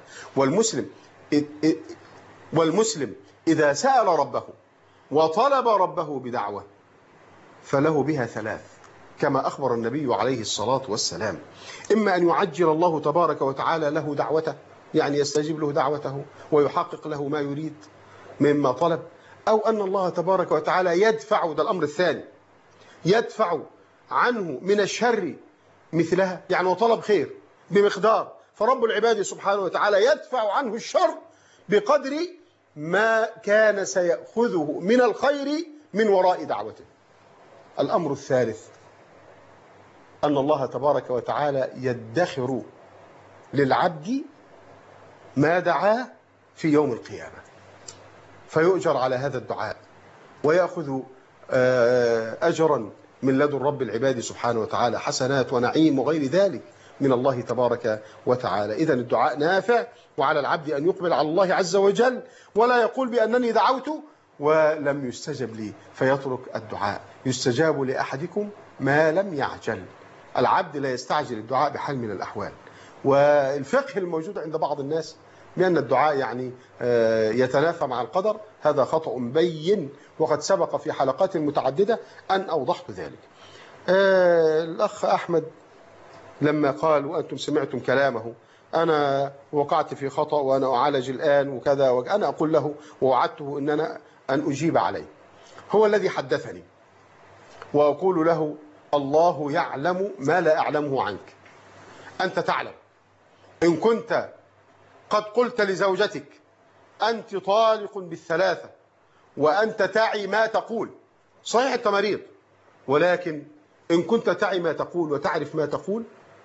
والمسلم إذا سأل ربه وطلب ربه بدعوة فله بها 3، كما أخبر النبي عليه الصلاة والسلام: إما أن يعجل الله تبارك وتعالى له دعوته، يعني يستجيب له دعوته ويحقق له ما يريد مما طلب، أو أن الله تبارك وتعالى يدفع، ده الأمر الثاني، يدفع عنه من الشر مثلها. يعني وطلب خير بمقدار، فرب العباد سبحانه وتعالى يدفع عنه الشر بقدر ما كان سيأخذه من الخير من وراء دعوته. الأمر الثالث أن الله تبارك وتعالى يدخر للعبد ما دعاه في يوم القيامة، فيؤجر على هذا الدعاء ويأخذ أجرا من لدن رب العباد سبحانه وتعالى، حسنات ونعيم وغير ذلك من الله تبارك وتعالى. إذن الدعاء نافع، وعلى العبد أن يقبل على الله عز وجل ولا يقول بأنني دعوت ولم يستجب لي فيترك الدعاء. يستجاب لأحدكم ما لم يعجل. العبد لا يستعجل الدعاء بحال من الأحوال. والفقه الموجود عند بعض الناس بأن الدعاء يعني يتنافى مع القدر، هذا خطأ بين، وقد سبق في حلقات متعددة أن أوضحت ذلك. الأخ أحمد لما قال وأنتم سمعتم كلامه أنا وقعت في خطأ وأنا أعالج الآن وكذا، وأنا أقول له ووعدته أن أجيب عليه. هو الذي حدثني، وأقول له الله يعلم ما لا أعلمه عنك. أنت تعلم إن كنت قد قلت لزوجتك أنت طالق بالثلاثة وأنت تعي ما تقول، صحيح أنت مريض، ولكن إن كنت تعي ما تقول وتعرف ما تقول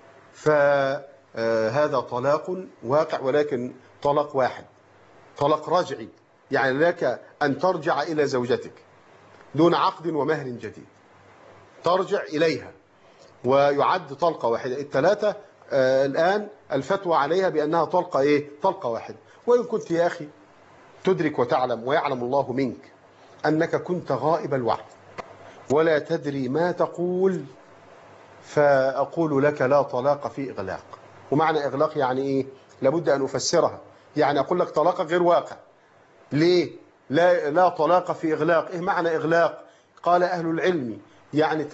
فهذا طلاق واقع، ولكن طلاق واحد، طلاق رجعي، يعني لك أن ترجع إلى زوجتك دون عقد ومهر جديد، ترجع إليها ويعد طلقة واحدة. الثلاثة الآن الفتوى عليها بأنها طلقة إيه؟ طلقة واحدة. وإن كنت يا أخي تدرك وتعلم ويعلم الله منك أنك كنت غائب الوعي ولا تدري ما تقول، فأقول لك لا طلاق في إغلاق. ومعنى إغلاق يعني إيه؟ لابد أن أفسرها، يعني أقول لك طلاق غير واقع. ليه؟ لا طلاق في إغلاق. إيه معنى إغلاق؟ قال أهل العلم يعني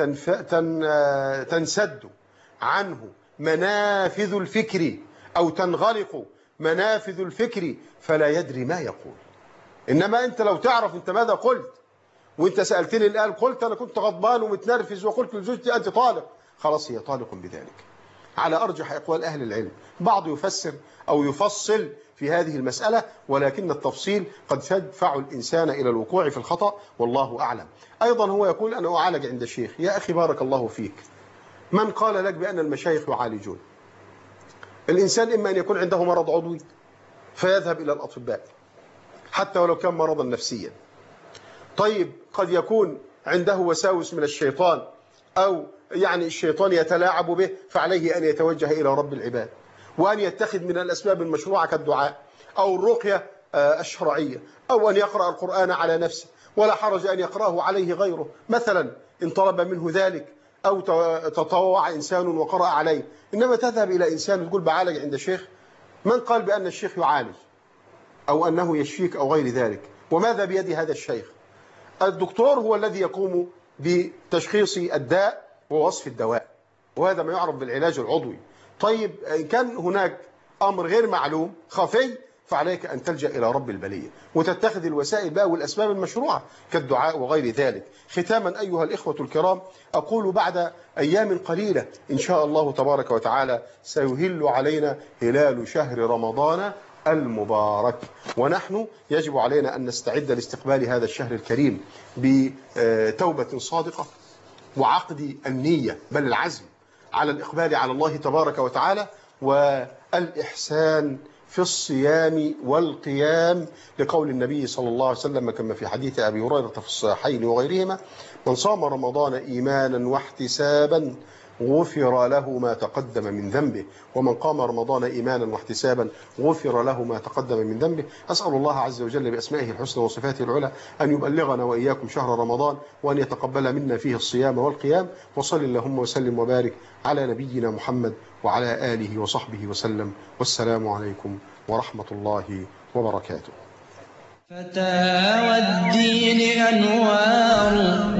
تنسد عنه منافذ الفكر أو تنغلق منافذ الفكر فلا يدري ما يقول. إنما أنت لو تعرف أنت ماذا قلت، وأنت سألتني الآن قلت أنا كنت غضبان ومتنرفز وقلت لزوجتي أنت طالق، خلاص هي طالق بذلك على أرجح أقوال أهل العلم. بعض يفسر أو يفصل في هذه المسألة، ولكن التفصيل قد يدفع الإنسان إلى الوقوع في الخطأ والله أعلم. أيضا هو يقول أنا أعالج عند الشيخ. يا أخي بارك الله فيك، من قال لك بأن المشايخ يعالجون؟ الإنسان إما أن يكون عنده مرض عضوي فيذهب إلى الأطباء حتى ولو كان مرضا نفسيا. طيب قد يكون عنده وساوس من الشيطان، أو يعني الشيطان يتلاعب به، فعليه أن يتوجه إلى رب العباد وأن يتخذ من الأسباب المشروعة كالدعاء أو الرقية الشرعية، أو أن يقرأ القرآن على نفسه، ولا حرج أن يقرأه عليه غيره مثلا إن طلب منه ذلك، أو تطوع إنسان وقرأ عليه. إنما تذهب إلى إنسان تقول بعالج عند شيخ. من قال بأن الشيخ يعالج أو أنه يشفيك أو غير ذلك؟ وماذا بيد هذا الشيخ؟ الدكتور هو الذي يقوم بتشخيص الداء ووصف الدواء، وهذا ما يعرف بالعلاج العضوي. طيب إن كان هناك أمر غير معلوم خفي فعليك أن تلجأ إلى رب البلية وتتخذ الوسائل بقى والأسباب المشروعة كالدعاء وغير ذلك. ختاما أيها الإخوة الكرام، أقول بعد أيام قليلة إن شاء الله تبارك وتعالى سيهل علينا هلال شهر رمضان المبارك، ونحن يجب علينا أن نستعد لاستقبال هذا الشهر الكريم بتوبة صادقة وعقد النية بل العزم على الإقبال على الله تبارك وتعالى والإحسان في الصيام والقيام، لقول النبي صلى الله عليه وسلم كما في حديث أبي هريرة في الصحيحين وغيرهما: من صام رمضان إيمانا واحتسابا غفر له ما تقدم من ذنبه، ومن قام رمضان إيمانا واحتسابا غفر له ما تقدم من ذنبه. أسأل الله عز وجل بأسمائه الحسنى وصفاته العلى أن يبلغنا وإياكم شهر رمضان، وأن يتقبل منا فيه الصيام والقيام. وصل اللهم وسلم وبارك على نبينا محمد وعلى آله وصحبه وسلم، والسلام عليكم ورحمة الله وبركاته. فتاوى الدين أنوار،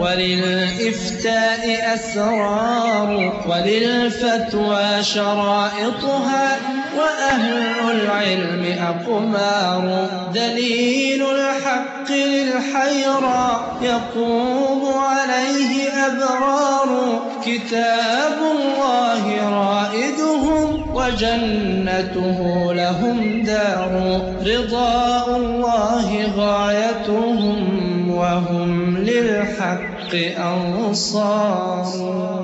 وللإفتاء أسرار، وللفتوى شرائطها، وأهل العلم أقمار. دليل الحق للحيرى يقوم عليه أبرار. كتاب الله رائدهم وجنته لهم دار. رضاء الله غايتهم وهم للحق الحق أنصار.